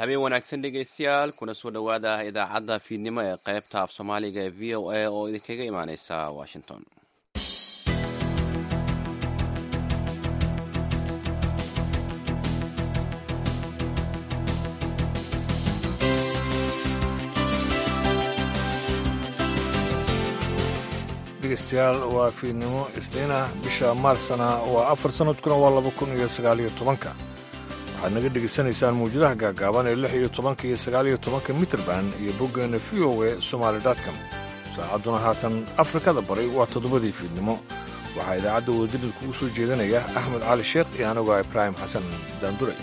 habeen wanaagsan dhegaystayaal kuna soo dhowaada idaacadda fiidnimo ee qaybta af soomaaliga ee v o a oo idinkaga imaaneysa washington. dhegeystayaal waa fiidnimo isniina bisha maarsana waa 4 sanadkuna waa 2019. waxaad naga dhegaysanaysaan mawjadaha gaagaaban ee 16 iyo 19 mitrband iyo boggeena v o a somaali.com. saacadduna haatan afrikada bari waa 7 fiidnimo. waxaa idaacadda wadadilid kugu soo jeedanaya axmed cali sheekh iyo anigoo ibraahim xasan daanduray.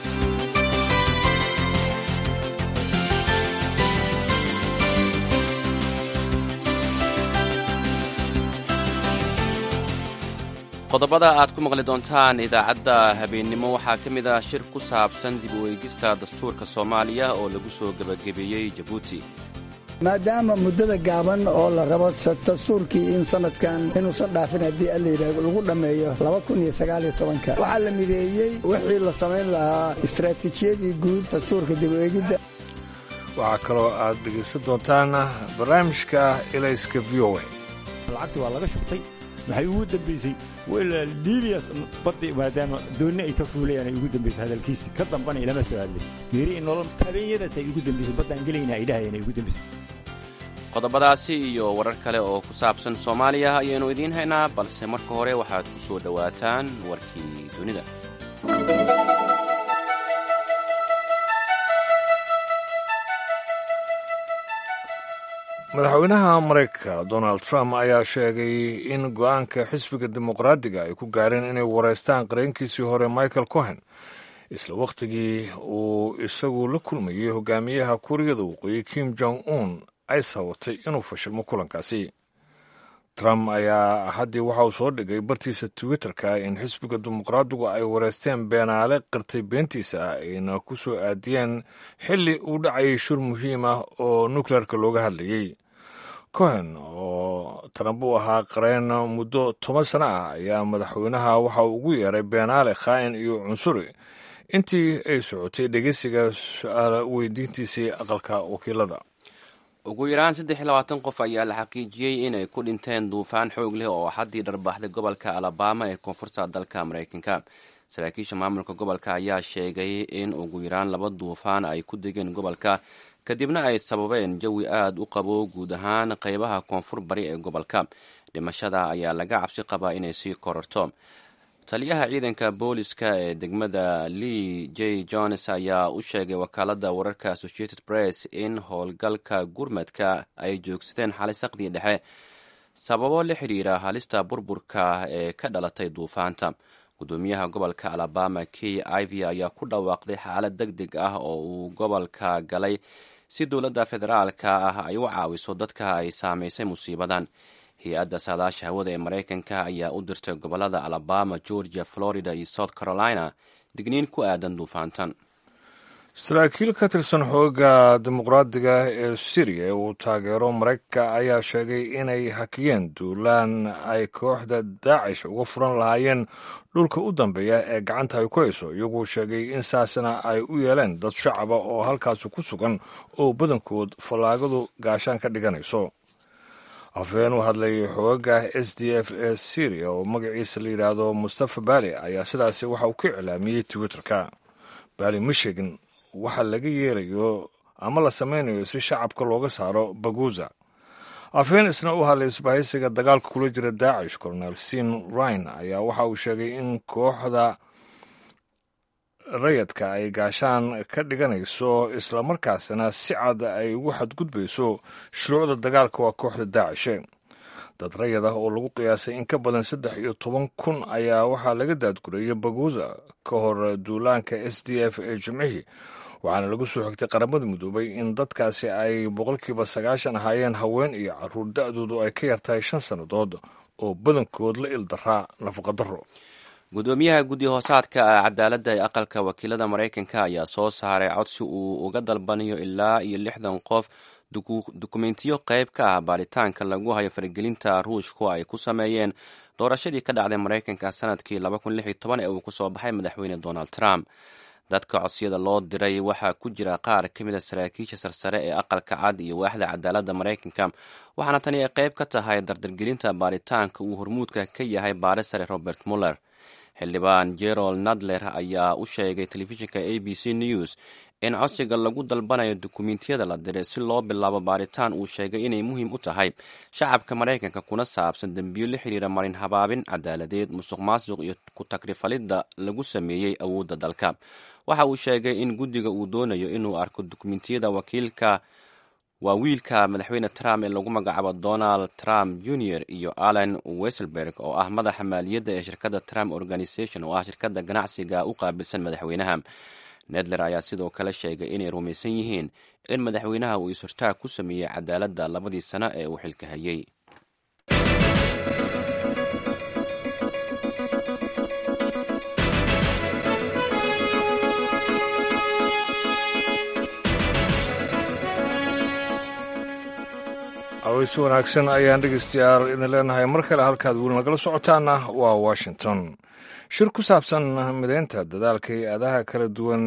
qodobada aad ku maqli doontaan idaacadda habeennimo waxaa ka mid ah shir ku saabsan dib u eegista dastuurka soomaaliya oo lagu soo gebagabeeyey jabuuti. maadaama muddada gaaban oo la rabo dastuurkii in sanadkan inuusan dhaafin haddii allayidhaah lagu dhammeeyo 2019 waxaa la mideeyey wixii la samayn lahaa istaraatiijiyadii guud dastuurka dib u eegidda. waxaa kaloo aad dhegaysan doontaan barnaamijka elayska v o a. lacagti waa laga shubtay waxay ugu dambaysay libiya baddi maadaama doonni ay ka fuulayaan ay ugu dambaysay hadalkiisi ka dambana ilama soo hadlay geeri in nolol habeenyadaas ay ugu dambaysay baddaan gelayna ay dhahayeen ay ugu dambaysay. qodobadaasi iyo warar kale oo ku saabsan soomaaliya ayaynu idiin haynaa balse marka hore waxaad ku soo dhowaataan warkii dunida. madaxweynaha maraykanka donald trump ayaa sheegay in go'aanka xisbiga dimuqraadiga ay ku gaareen inay wareystaan qareenkiisii hore michael cohen isla wakhtigii uu isagu la kulmayey hogaamiyaha kuuriyada waqooyi kim jong un ay sababtay inuu fashilmo kulankaasi. trump ayaa haddii waxa uu soo dhigay bartiisa twitter-ka in xisbiga dimuqraadigu ay wareysteen beenaale qirtay beentiisa ayna ku soo aadiyeen xilli uu dhacayay shir muhiim ah oo nukleerka looga hadlayey. cohen oo trump u ahaa qareen muddo 10 sano ah ayaa madaxweynaha waxa uu ugu yeeray beenaale khaa'in iyo cunsuri intii ay socotay dhegeysiga su-aal weydiintiisii aqalka wakiilada. ugu yaraan 23 qof ayaa la xaqiijiyey inay ku dhinteen duufaan xoog leh oo xaddii dharbaaxday gobolka alabama ee koonfurta dalka maraykanka. saraakiisha maamulka gobolka ayaa sheegay in ugu yaraan 2 duufaan ay ku degeen gobolka kadibna ay sababeen jawi aad u qabo guud ahaan qaybaha koonfur bari ee gobolka. dhimashada ayaa laga cabsi qabaa inay sii kororto. taliyaha ciidanka booliska ee degmada lee j jones ayaa u sheegay wakaaladda wararka associated press in howlgalka gurmadka ay joogsadeen xalay saqdii dhexe sababo la xidhiira halista burburka ee ka dhalatay duufaanta. gudoomiyaha gobolka alabama key ivy ayaa ku dhawaaqday xaalad deg deg ah oo uu gobolka galay si dowladda federaalka ah ay u caawiso dadka ay saamaysay musiibadan. hay-adda saadaasha hawada ee maraykanka ayaa u dirtay gobolada alabama, georgia, florida iyo south carolina digniin ku aadan duufaantan. saraakiil ka tirsan xooga dimuqraadiga ee syriya ee uu taageero maraykanka ayaa sheegay inay hakiyeen duulaan ay kooxda daacish uga furan lahaayeen dhulka u dambeeya ee gacanta ay ku hayso, iyagoo sheegay in saasna ay u yeeleen dad shacaba oo halkaasi ku sugan oo badankood fallaagadu gaashaan ka dhiganayso. afhayeen u hadlay xoogaga s d f ee syriya oo magaciisa la yidhaahdo mustafa bali ayaa sidaasi waxa uu ka iclaamiyey twitterka. bali ma sheegin waxa laga yeelayo ama la samaynayo si shacabka looga saaro baguza. afhayeen isna u hadlay isbahaysiga dagaalka kula jira daacish colonel sin ryan ayaa waxa uu sheegay in kooxda rayadka ay gaashaan ka dhiganayso islamarkaasina si cad ay ugu xadgudbayso shuruucda dagaalka waa kooxda daacishe. dad rayad ah oo lagu qiyaasay in ka badan 13,000 ayaa waxaa laga daadgurayay baguza ka hor duulaanka s d f ee jimcihii, waxaana lagu soo xigtay qaramada midoobay in dadkaasi ay 90% ahaayeen haween iyo carruur da-doodu ay ka yartahay 5 sannadood oo badankood la ildaraa nafaqadaro. gudoomiyaha guddi hoosaadka cadaaladda ee aqalka wakiilada maraykanka ayaa soo saaray codsi uu uga dalbanayo ilaa iyo 60 qof dukumentiyo qayb ka ah baaritaanka lagu hayo faragelinta ruushku ay ku sameeyeen doorashadii ka dhacday maraykanka sanadkii 2016 ee uu ku soo baxay madaxweyne donald trump. dadka codsiyada loo diray waxaa ku jira qaar ka mid a saraakiisha sarsare ee aqalka cad iyo waaxda cadaaladda maraykanka waxaana tani ay qayb ka tahay dardargelinta baaritaanka uu hormuudka ka yahay baare sare robert muller. xildhibaan gerald nadler ayaa u sheegay telefishinka a b c news in codsiga lagu dalbanayo dukumentiyada la diray si loo bilaabo baaritaan uu sheegay inay muhiim u tahay shacabka maraykanka kuna saabsan dembiyo la xiriira marin habaabin cadaaladeed, musuq maasuq iyo ku takrifalidda lagu sameeyey awoodda dalka. waxa uu sheegay in guddiga uu doonayo inuu arko dukumentiyada waa wiilka madaxweyne Trump ee lagu magacaabo Donald Trump Jr. iyo Allen Weisselberg oo ah madaxa maaliyadda ee shirkadda Trump Organization oo ah shirkadda ganacsiga u qaabilsan madaxweynaha. Nadler ayaa sidoo kale sheegay inay rumaysan yihiin in madaxweynaha uu is-hortaag ku sameeyey cadaaladda 2 sano ee uu xilka hayay. aweysi wanaagsan ayaan dhegeystayaal idin leenahay mar kale halkaad weli nagala socotaana waa Washington. shir ku saabsan mideynta dadaalka hay-adaha kala duwan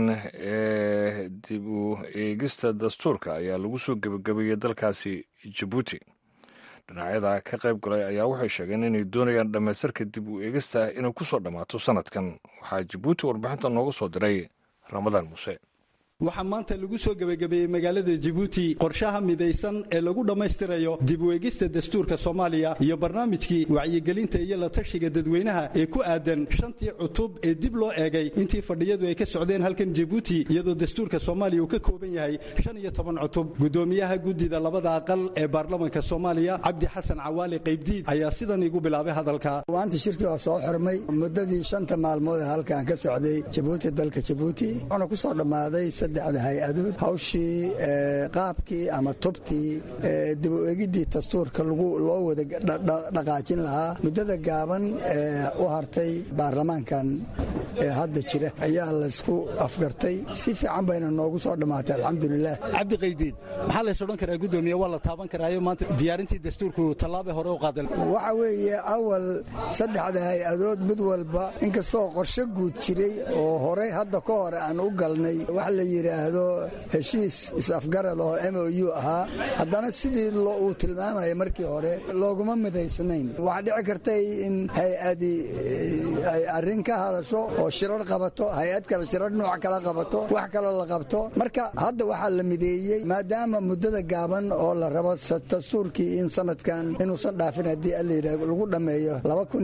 ee dib u eegista dastuurka ayaa lagu soo gebagabeeyey dalkaasi Jabuuti. dhinacyada ka qayb galay ayaa waxay sheegeen inay doonayaan dhammaystirka dib u eegista inay ku soo dhammaato sanadkan. waxaa Jabuuti warbixinta nooga soo diray Ramadaan Muuse. waxaa maanta lagu soo gebagabeeyey magaalada Jabuuti qorshaha midaysan ee lagu dhammaystirayo dib u eegista dastuurka Soomaaliya iyo barnaamijkii wacyigelinta iyo la tashiga dadweynaha ee ku aadan 5 cutub ee dib loo eegay intii fadhiyadu ay ka socdeen halkan Jabuuti iyadoo dastuurka Soomaaliya uu ka kooban yahay 15 cutub. gudoomiyaha guddida labada aqal ee baarlamaanka Soomaaliya Cabdi Xasan Cawaali Qaybdiid ayaa sidan igu bilaabay hadalka. waanta shirkii waa soo xirmay muddadii 5 maalmood halkan ka socday Jabuuti dalka Jabuuti waxaana ku soo dhamaaday saddexda hay-adood hawshii qaabkii ama tubtii dib u eegidii dastuurka loo wada dhaqaajin lahaa muddada gaaban u hartay baarlamaankan hadda jira ayaa laysku afgartay si fiican bayna noogu soo dhammaatay alxamdulilah. Cabdi Qaydiid maxaa la soo dhan karaa gudoomiye waa la taaban karaayo maanta diyaarintii dastuurku tallaabo hore u qaaday waxa weeye awal saddexda hay-adood mid walba inkastoo qorshe guud jiray oo hore hadda ka hor aan u galnay wax la yiraahdo heshiis is-afgarad oo MOU ahaa haddana sidii uu tilmaamaya markii hore looguma midaysnayn. waxaa dhici kartay in hay-adi ay arrin ka hadasho oo shirar qabato hay-ad kale shirar nooc kala qabato wax kale la qabto marka hadda waxaa la mideeyey maadaama muddada gaaban oo la rabo dastuurkii in sanadkan inuusan dhaafin haddii la yidhaahdo lagu dhammeeyo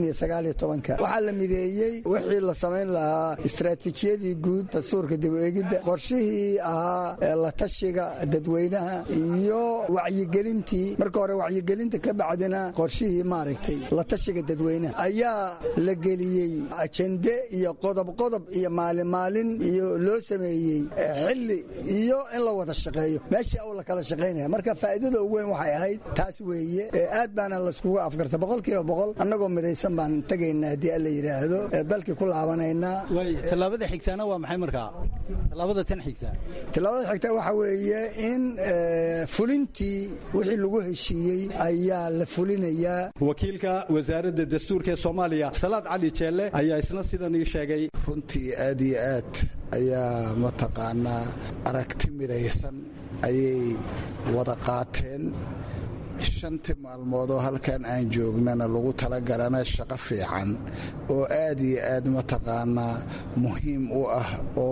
2019 waxaa la mideeyey wixii la samayn lahaa istaraatiijiyadii guud dastuurka dib u eegidda qorshihii ahaa la tashiga dadweynaha iyo wacyigelintii marka hore wacyigelinta ka bacdina qorshihii maaragtay la tashiga dadweynaha ayaa la geliyey ajende iyo qodob iyo maalin iyo loo sameeyey xilli iyo in la wada shaqeeyo meeshii oo la kala shaqeynaya marka faa'iidada ugu weyn waxay ahayd taas weeye aad baana la iskugu afgartay 100% annagoo midaysan baan tagaynaa haddii la yiraahdo dalkii ku laabanaynaa. tallaabada xigtaana waa maxay markaa tallaabada tan xigta waxa weeye in fulintii wixii lagu heshiiyey ayaa la fulinayaa. wakiilka wasaaradda dastuurka ee Soomaaliya Salaad Cali Jeelle ayaa isna sidan ii sheegay runtii aad iyo aad ayaa mataqaanaa aragti midaysan ayay wada qaateen 5 maalmood oo halkan aan joognana lagu talagalana shaqo fiican oo aad iyo aad mataqaanaa muhiim u ah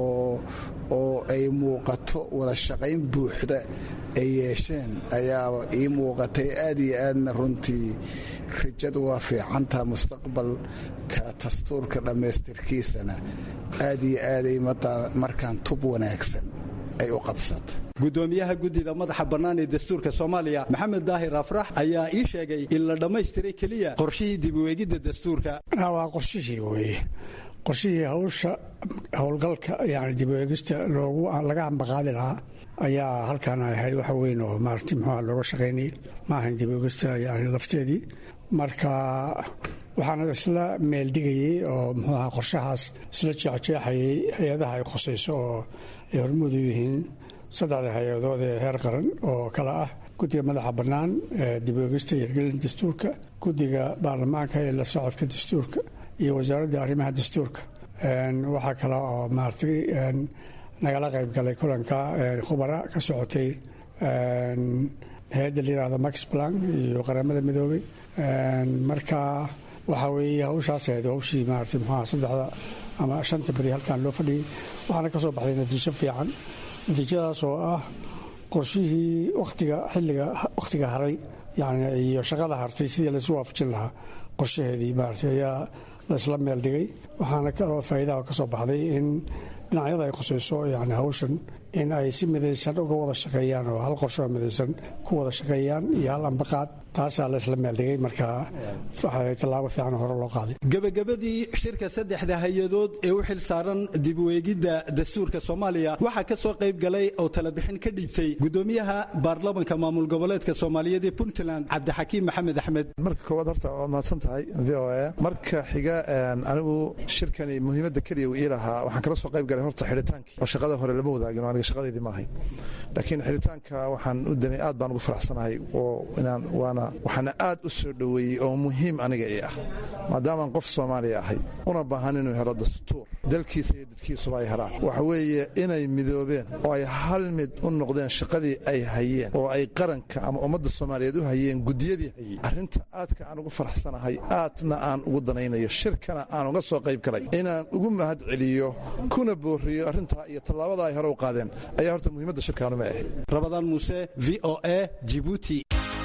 oo ay muuqato wada shaqayn buuxda ay yeesheen ayaa ii muuqatay aad iyo aadna runtii rajadu waa fiicantaa mustaqbalka dastuurka dhammaystirkiisana aad iyo aaday markaan tub wanaagsan ay u qabsata. gudoomiyaha guddida madaxa bannaan ee dastuurka Soomaaliya Maxamed Daahir Afrax ayaa ii sheegay in la dhammaystiray kaliya qorshihii dib u eegidda dastuurka. waa qorshihii howlgalka yani dib u eegista laga ambaqaadi lahaa ayaa halkan ahayd waxa weyn oo maaragtay muxuu looga shaqeynayay ma ahayn dib u eegista yani lafteedii marka waxaana isla meeldigayey oo muxuu ahaa qorshahaas isla jeexjeexayay hay-adaha ay khusayso oo ay hormuud u yihiin 3 hay-adood ee heer qaran oo kala ah guddiga madaxa bannaan ee dib u eegista iyo hirgelinta dastuurka guddiga baarlamaanka ee la socodka dastuurka iyo wasaaradda arrimaha dastuurka waxaa kale oo maaragtay nagala qayb galay kulanka khubara ka socotay hay-adda la yihahdo max plan iyo qaramada midoobay marka waxaa weeye hawshaas ahayd hawshii maaragtay muxuaha 3 ama 5 beri halkan loo fadhiyey waxaana ka soo baxday natiijo fiican natiijadaas oo ah qorshihii wakhtiga haray yani iyo shaqada hartay sidii laysu waafajin lahaa qorshaheedii maaragtay ayaa laysla meel dhigay waxaana kaloo faa'iidaha ka soo baxday in dhinacyada ay khusayso yani hawshan in ay si midaysan uga wada shaqeeyaan oo hal qorsho midaysan ku wada shaqeeyaan iyo hal ambaqaad taasaa laysla meeldhigay markaa waxay tallaabo fiican hore loo qaaday gabagabadii shirka 3 hay-adood ee u xil saaran dib u eegidda dastuurka Soomaaliya waxaa ka soo qayb galay oo talabixin ka dhiibtay gudoomiyaha baarlamaanka maamul goboleedka Soomaaliyeed ee Puntland Cabdixakiim Maxamed Axmed marka koowaad horta waa mahadsan tahay VOA marka xiga anigu shirkani muhiimadda kaliya uu ilahaa waxaan kala soo qayb galay horta xidhitaankii oo shaqada hore lama wadaagin aniga shaqadeedii ma ahayn laakiin xidhitaanka waxaan u danay aad baan ugu faraxsanahay oo inaan waxaana aad u soo dhoweeyey oo muhiim aniga ii ah maadaamaan qof Soomaali ahay una baahan inuu helo dastuur dalkiisa iyo dadkiisuba ay helaan waxa weeye inay midoobeen oo ay hal mid u noqdeen shaqadii ay hayeen oo ay qaranka ama ummadda Soomaaliyeed u hayeen gudiyadii hayeen arrinta aadka aan ugu faraxsanahay aadna aan ugu danaynayo shirkana aan uga soo qayb galay inaan ugu mahad celiyo kuna booriyo arrintaa iyo tallaabada ay hore u qaadeen ayaa horta muhiimadda shirkaanu ma ahayd Rabadaan Muuse VOA Djibouti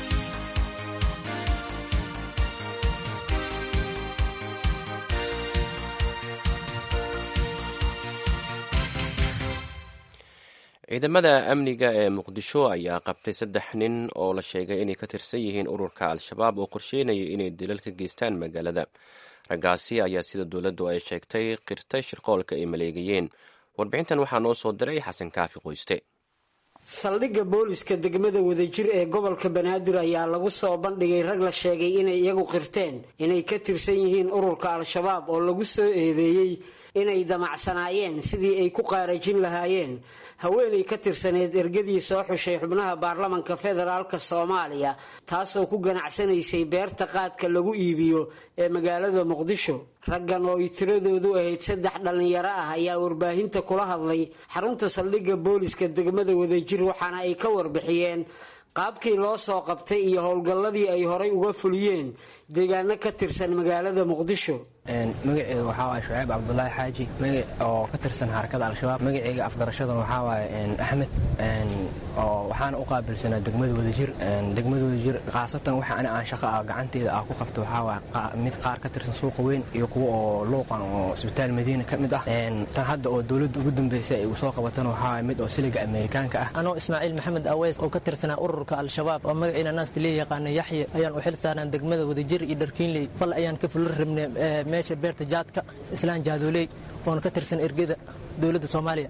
ciidamada amniga ee muqdisho ayaa qabtay 3 nin oo la sheegay inay ka tirsan yihiin ururka al-shabaab oo qorsheynaya inay dilal ka geystaan magaalada raggaasi ayaa sida dowladdu ay sheegtay qirtay shirqoolka ay maleegayeen warbixintan waxaa noo soo diray xasan kaafi qoyste saldhigga booliska degmada wadajir ee gobolka banaadir ayaa lagu soo bandhigay rag la sheegay inay iyagu qirteen inay ka tirsan yihiin ururka al-shabaab oo lagu soo eedeeyey inay damacsanaayeen sidii ay ku qaarajin lahaayeen haweenay ka tirsaneed ergadii soo xushay xubnaha baarlamanka federaalka Soomaaliya taasoo ku ganacsanaysay beerta qaadka lagu iibiyo ee magaalada Muqdisho raggan oo tiradoodu ahayd 3 dhalinyaro ah ayaa warbaahinta kula hadlay xarunta saldhigga booliska degmada wadajir waxaana ay ka warbixiyeen qaabkii loo soo qabtay iyo howlgalladii ay horay uga fuliyeen deegaano ka tirsan magaalada Muqdisho magacayga waxaa waaye Shucayb Cabdullaahi Xaaji magac oo ka tirsan harakada al-shabaab magacayga afgarashadan waxaa waaye Axmed oo waxaana u qaabilsanaa degmada wadajir khaasatan waxa aan shaqo gacanteeda ku qabto waxaa waaye mid qaar ka tirsan suuqa weyn iyo kuwa oo luuqan oo isbitaal Madiina ka mid ah tan hadda oo dawladda ugu dambeysay ay soo qabatana waxaa waaye mid oo siliga Ameerikaanka ah anoo Ismaaciil Maxamed Aweys oo ka tirsanaa ururka al-shabaab oo magaciina naasta leeyahay yaqaan Yaxye ayaan u xil saarnaa degmada wadajir iyo Dharkiinley fal ayaan ka fulir rabnay meesha beerta jaadka islaan jaadooley oo ka tirsan ergada dawladda Soomaaliya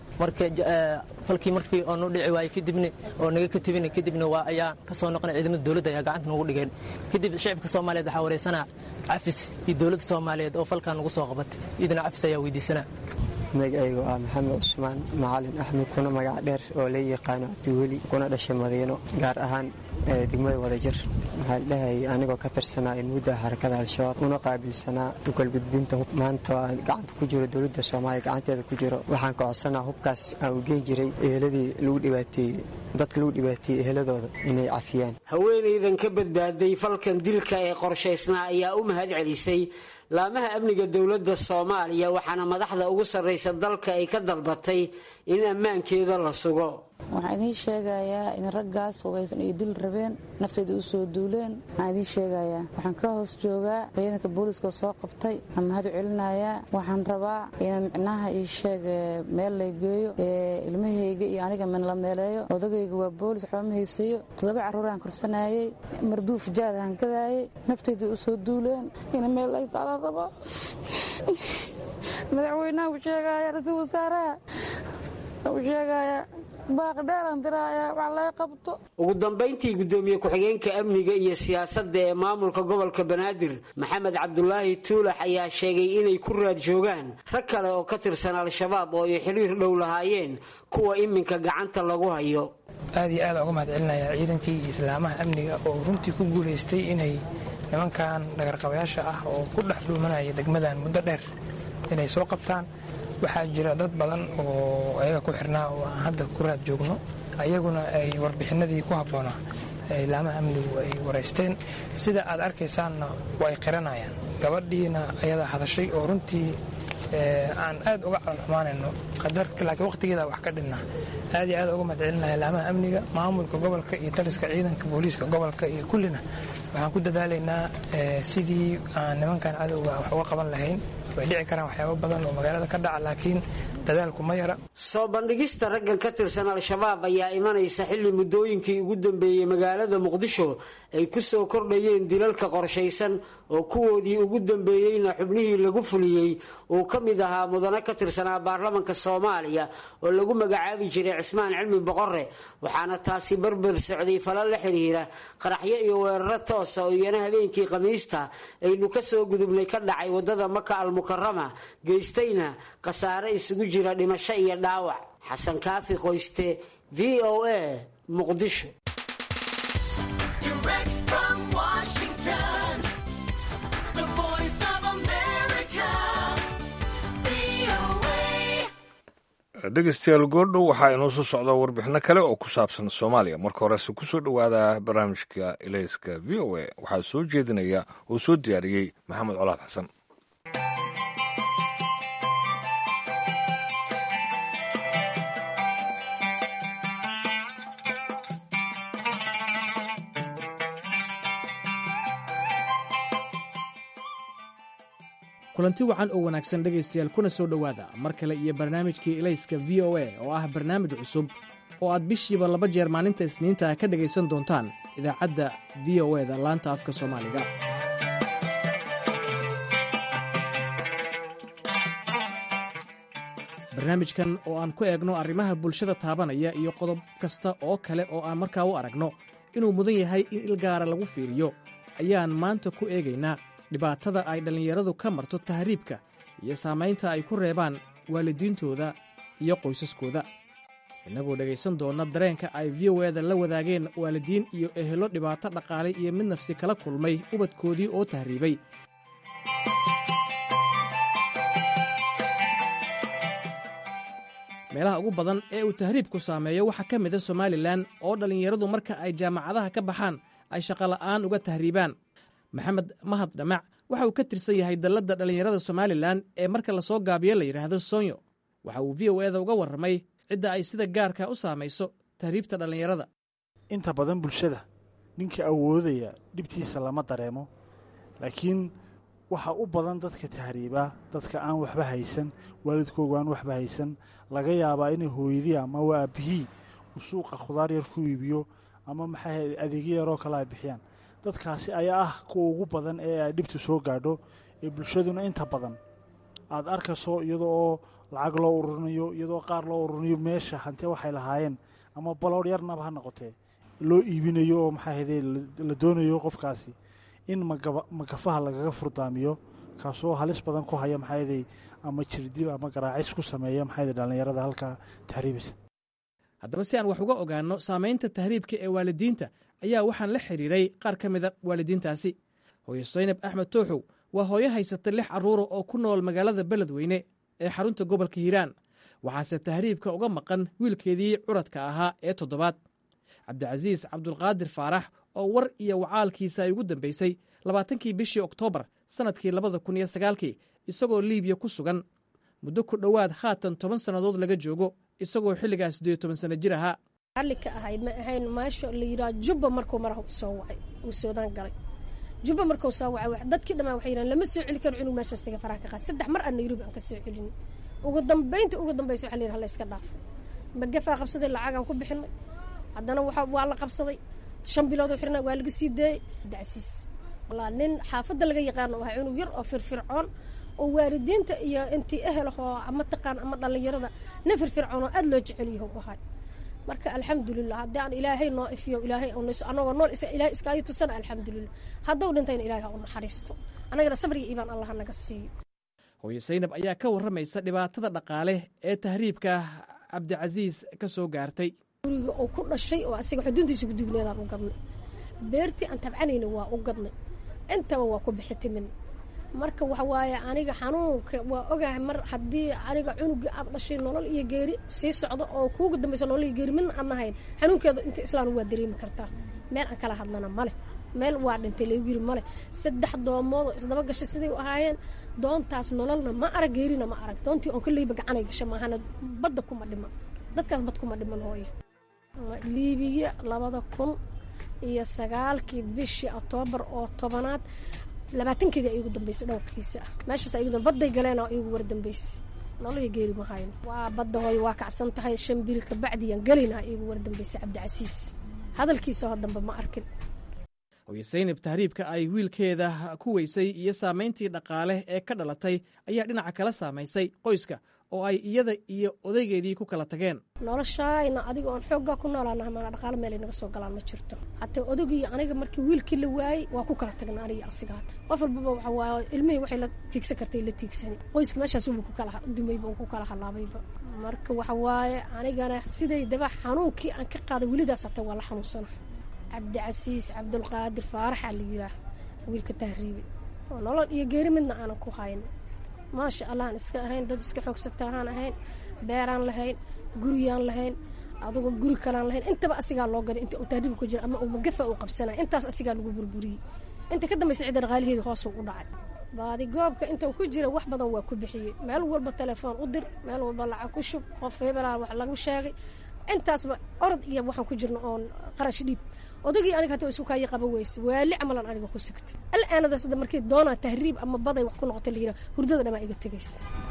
markii oo noo dhici waayay kadibna waa ayaan ka soo noqonay ciidamada dawladda ayaa gacanta nagu dhigeen kadib shacabka Soomaaliyeed waxa wareysana cafis iyo dawladda Soomaaliyeed oo falkan ugu soo qabatay idina cafis ayaa weydiisana magacaygu waa Maxamed Usmaan Macalin Axmed kuna magac dheer oo la yaqaan Abdiweli kuna dhashay Madiino gaar ahaan degmada wadajir waxaa dhahay anigoo ka tirsanaa in muddo harakada al-shabaab una qaabilsanaa dukal gudbinta hub maanta gacanta ku jiro dawladda Soomaaliya gacanteeda ku jiro waxaan ka codsanaa hubkaas aan u geyn jiray eheladii lagu dhibaateeyey dadka lagu dhibaateeyey eheladooda inay cafiyaan haweenaydan ka badbaaday falkan dilka ee qorshaysnaa ayaa u mahad celisay laamaha amniga dawladda Soomaaliya waxaana madaxda ugu sarreysa dalka ay ka dalbatay in ammaankeeda la sugo waxaan idin sheegayaa in raggaas hubeysan ay dil rabeen naftooda u soo duuleen waxaan idin sheegayaa waxaan ka hoos joogaa ciidanka booliska soo qabtay ama mahad celinayaa waxaan rabaa in micnaha ii sheeg meel la geeyo ilmahayga iyo aniga man la meeleeyo odagayga waa boolis waxba ma haysayo 7 carruur aan korsanayay marduuf jaad aan gadaayay naftooda u soo duuleen in meel ay taalan rabo madaxweynaha u sheegaya rasuul wasaaraha u sheegaya ugu dambayntii gudoomiye ku-xigeenka amniga iyo siyaasadda ee maamulka gobolka banaadir maxamed cabdulaahi tuulax ayaa sheegay inay ku raad joogaan rag kale oo ka tirsan al-shabaab oo ay xiriir dhow lahaayeen kuwa iminka gacanta lagu hayo aad iyo aad uga mahad celinayaa ciidankii iyo islaamaha amniga oo runtii ku guulaystay inay nimankan dhagarqabayaasha ah oo ku dhex dhuumanaya degmadan muddo dheer inay soo qabtaan. waxaa jira dad badan oo ayaga ku xirnaa oo aan hadda ku raad joogno, ayaguna ay warbixinadii ku habboonaa laamaha amnigu ay waraysteen. sida aad arkaysaanna way qiranayaan. gabadhiina ayadaa hadashay oo runtii aan aad uga calolxumaanayno qadarka, laakiin waqtigeeda wax ka dhinnaa. aad iyo aad uga mahadcelinahay laamaha amniga, maamulka gobolka iyo taliska ciidanka booliiska gobolka iyo kullina waxaan ku dadaalaynaa sidii aan nimankan cadowga wax uga qaban lahayn. way dhici karaan waxyaabo badan oo magaalada ka dhaca, laakiin dadaalku ma yara. soo bandhigista raggan ka tirsan al-shabaab ayaa imanaysa xilli muddooyinkii ugu dambeeyey magaalada muqdisho ay ku soo kordhayeen dilalka qorshaysan oo kuwoodii ugu dambeeyeyna xubnihii lagu fuliyey uu ka mid ahaa mudane ka tirsanaa baarlamanka soomaaliya oo lagu magacaabi jiray cismaan cilmi boqore. waxaana taasi barbar socday falal la xiriira qaraxyo iyo weeraro toosa oo iyana habeenkii khamiista aynu ka soo gudubnay ka dhacay wadada maka almukarama, geystayna khasaare isugu jira dhimasho iyo dhaawac. xasan kaafi qoyste, v o a, muqdisho. dhegeystayaal goordhow waxaa inoo soo socda warbixino kale oo ku saabsan soomaaliya. marka horese ku soo dhowaada barnaamijka ilayska v o a. waxaa soo jeedinaya oo soo diyaariyey maxamed colaad xasan. kulanti wacan oo wanaagsan dhegaystayaal, kuna soo dhowaada mar kale iyo barnaamijkii ilayska v o a oo ah barnaamij cusub oo aad bishiiba 2 jeer maalinta isniinta ka dhegaysan doontaan idaacadda v o a da laanta afka soomaaliga. barnaamijkan oo aan ku eegno arrimaha bulshada taabanaya iyo qodob kasta oo kale oo aan markaa u aragno inuu mudan yahay in ilgaara lagu fiiriyo, ayaan maanta ku eegaynaa dhibaatada ay dhallinyaradu ka marto tahriibka iyo saamaynta ay ku reebaan waalidiintooda iyo qoysaskooda. innagoo dhegaysan doonna dareenka ay v o eda la wadaageen waalidiin iyo ehelo dhibaato dhaqaale iyo mid nafsi kala kulmay ubadkoodii oo tahriibay. meelaha ugu badan ee uu tahriibku saameeyo waxaa ka mida somalilan oo dhallinyaradu marka ay jaamacadaha ka baxaan ay shaqola'aan uga tahriibaan. maxamed mahad dhamac waxa uu ka tirsan yahay dalladda dhallinyarada somalilan ee marka lasoo gaabiyo la yidhaahdo soonyo. waxa uu v o eda uga warramay cidda ay sida gaarka u saamayso tahriibta dhallinyarada. inta badan bulshada ninka awoodaya dhibtiisa lama dareemo, laakiin waxa u badan dadka tahriibaa dadka aan waxba haysan, waalidkoogu aan waxba haysan. laga yaabaa inay hooyadii ama waa aabihii uu suuqa khudaar yar ku iibiyo ama maxay adeegyo yaroo kale ay bixiyaan. dadkaasi ayaa ah kuwa ugu badan ee ay dhibtu soo gaadho, ee bulshaduna inta badan aad arkayso iyadoo oo lacag loo ururinayo, iyadoo qaar loo ururinayo meesha hantee waxay lahaayeen ama baloor yarnaba ha noqotee loo iibinayo oo maxay ahayde la doonayo qofkaasi in magafaha lagaga furdaamiyo, kaasoo halis badan ku haya maxay ahayde ama jirdil ama garaacis ku sameeya maxay ahayde dhallinyarada halkaa tahriibisa. haddaba si aan wax uga ogaanno saamaynta tahriibka ee waalidiinta ayaa waxaan la xidhiiray qaar ka mida waalidiintaasi. hooyo saynab axmed tooxow waa hooyo haysata 6 carruura oo ku nool magaalada beledweyne ee xarunta gobolka hiiraan. waxaase tahriibka uga maqan wiilkeedii curadka ahaa ee 7. cabdicasiis cabdulqaadir faarax oo war iyo wacaalkiisa ay ugu dambaysay 20kii bishii oktoobar sannadkii 2009 isagoo liibiya ku sugan muddo ku dhowaad haatan 10 sannadood laga joogo, isagoo xilligaas 18 sanno jir ahaa. ali ka ahayd ma ahayn maasho la yidhaha jubba markuu maraha soo wacay uu soodaan galay. jubba markuu soo wacay dadkii dhammaan waxay yidhahan lama soo celi karo cunug meeshaas taga faraha ka qaad. 3 mar aan Nairobi aan ka soo celin. ugu dambaysay waxaa la yidhaha la iska dhaafay. magafaa qabsaday, lacagaan ku bixinay, haddana waa la qabsaday. 5 bilood oo xirnaa waa laga sii daayey. dacsiis walaa nin xaafadda laga yaqaano waa cunug yar oo firfircoon oo waalidiinta iyo intii ehelahoo ama taqaan ama dhallinyarada nin firfircoon oo aad loo jecel yahay u ahay. marka alxamdulilah haddii aan ilaahay noo ifiyo ilaahay anagoo nool ilaahay iskaayo tusana alxamdulilah. hadduu dhintayna ilaahay ha u naxariisto, annagana sabr iyo iimaan allah naga siiyo. hooyo saynab ayaa ka warramaysa dhibaatada dhaqaale ee tahriibka cabdicasiis ka soo gaartay. guriga oo ku dhashay oo asiga xuduuntiisa gudubneedaan u gadnay, beertii aan tabcanayna waa u gadnay, intaba waa ku bixitimin. marka waxa waaye aniga xanuunka waa ogahay mar haddii aniga cunuga aad dhashay nolol iyo geeri sii socdo oo kuuga dambaysa nolol iyo geeri midna aan nahayn xanuunkeeda inta islaan waa dareemi kartaa meel aan kala hadlana male meel waa dhintay lagu yiri male 3 doomood oo isdaba gashay siday u ahaayeen doontaas nololna ma arag geerina ma arag doontii oo kaleeyba gacanay gashay maahana badda kuma dhiman dadkaas bad kuma dhiman hooyo Liibiya 2009 bishii Oktoobar oo 10aad 20keeda ay ugu dambeysay dhowrkiisa meeshaas ay ugu baday galeen oo ugu war dambeysay nolol geeri ma hayn waa badda hooyo waa kacsan tahay 5 bil ka bacdiyan galina ugu war dambeysay Cabdicasiis hadalkiisa hadamba ma arkin hooyo Saynab tahriibka ay wiilkeeda ku weysay iyo saameyntii dhaqaale ee ka dhalatay ayaa dhinaca kala saameysay qoyska oo ay iyada iyo odaygeedii ku kala tageen noloshayna adiga oo xoogaa ku noolaanahay ma dhaqaale meel inaga soo galaan ma jirto hataa odagii aniga markii wiilkii la waayay waa ku kala tagnaa aniga asiga qof walba waxa waaye ilmihii waxay la tiigsan kartay la tiigsan qoyska meeshaas uu ku kala dumayba uu ku kala halaabayba marka waxa waaye anigana siday daba xanuunkii aan ka qaaday wilidaas hataa waa la xanuunsanahay Cabdicasiis Cabdulqaadir Faarax ali yiraah wiilka tahriibay oo nolol iyo geeri midna aan ku hayn ما شاء الله نسك هين دد اسك xoog sagtaan ahayn beeraan lahayn guriyaan lahayn adigu guri kalaan lahayn intaba asiga loo gaday inta uu taadib ku jira ama uu magafa uu qabsanay intaas asiga lagu burburiyay inta ka dambeysay cid raqaaliheedu hoos u dhacay baadi goobka inta uu ku jira wax badan waa ku bixiyay meel walba telefoon u dir meel walba lacag ku shub qof hebel wax lagu sheegay intaasba orod iyo waxaan ku jirno oo qarash dhiib odagii aniga hata isku kaay qaba weys waali amalan aniga ku sigtay al'aanada sida markii doona tahriib ama baday wax ku noqotay liira hurdada dhama iga tagays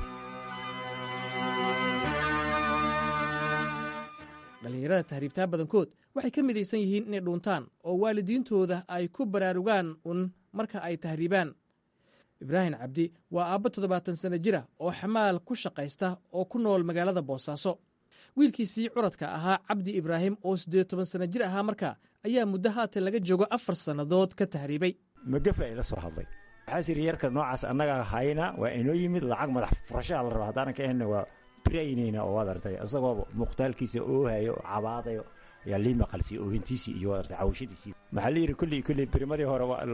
dhalinyarada tahriibta badankood waxay ka midaysan yihiin inay dhuuntaan oo waalidiintooda ay ku baraarugaan marka ay tahriibaan Ibraahim Cabdi waa aabba 70 sano jira oo xamaal ku shaqaysta oo ku nool magaalada Boosaaso wiilkiisii curadka ahaa Cabdi Ibraahim oo 18 sano jir ahaa marka ayaa muddo haatan laga joogo 4 sanadood ka tahriibay magafa ila soo hadlay waxa siriyarka noocaas annaga hayna waa inoo yimid lacag madax furasho la rabo hadaan ka ahna waa biraynayna oo wadartay asagoo muqtaalkiisa oo hayo cabaadayo ya liima qalsi oo intiisi iyo wadartay cawshadiisi maxaa la yiri kulli birimadii hore waa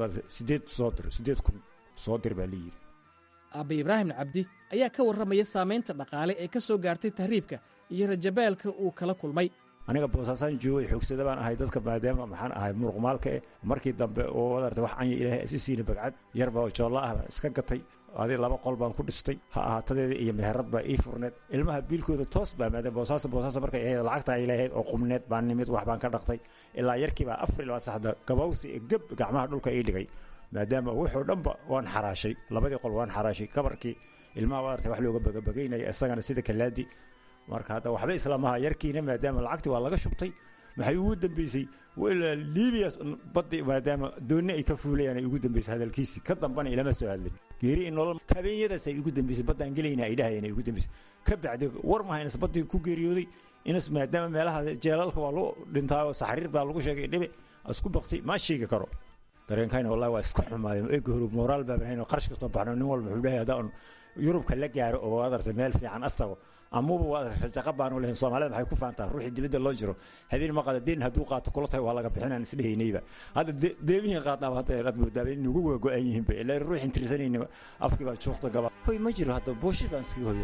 8 kun soo dir baa la yiri Abi Ibraahim Cabdi ayaa ka warramaya saameynta dhaqaale ee ka soo gaartay tahriibka iyo rajabeelka uu kala kulmay aniga boosaasan joogay xoogsada baan ahay dadka maadaama maxaan ahay muruqmaalka markii dambe oo wadartay wax aan ilaahay asiisiina bagcad yarba oo joolla ah iska gatay adi 2 qol baan ku dhistay ha ahaatadeeda iyo meherad baa ii furneed ilmaha biilkooda toos baa maadaama boosaasan markay ay lacagta ay leeyahay oo qumneed baan nimid wax baan ka dhaqtay ilaa yarkii baa 4 saxda gabawsi gab gacmaha dhulka ii dhigay maadaama wuxuu dhanba waan xaraashay 2 qol waan xaraashay kabarkii ilmaha wadartay wax looga bagaynay asagana sida kalaadi marka hada waxba islaamaha yarkiina maadaama lacagtii waa laga shubtay maxay ugu dambeysay wala Liibiya badda maadaama doonay ay ka fuulayaan ay ugu dambeysay hadalkiisi ka dambana ilama soo hadlin geeri in nolol habeenyadaas ay ugu dambeysay baddaan galayna ay dhahayeen ay ugu dambeysay ka bacdi war ma haynas baddii ku geeriyooday inas maadaama meelaha jeelalka waa loo dhintaa oo saxariir baa lagu sheegay dhibe isku baqtay ma sheegi karo dareenkayna wallahi waa iska xumaaday ee gahorub moral baa banayn oo qarash kasto baxno nin walba wuxuu leeyahay hadaan Yurubka la gaaro oo wadartay meel fiican astago amuba waa shaqo baan u leeyahay Soomaalida maxay ku faantaa ruuxi dibadda loo jiro habeen ma qadadeen haduu qaato kula tahay waa laga bixinaan isdheeynayba hadda deemihi qaadaa hada rad moodaabay inuu ugu go'an yihiin ba ilaa ruux intrisanayna afkii baa joogta gaba hoy ma jiro hadda booshi baan iska hooyo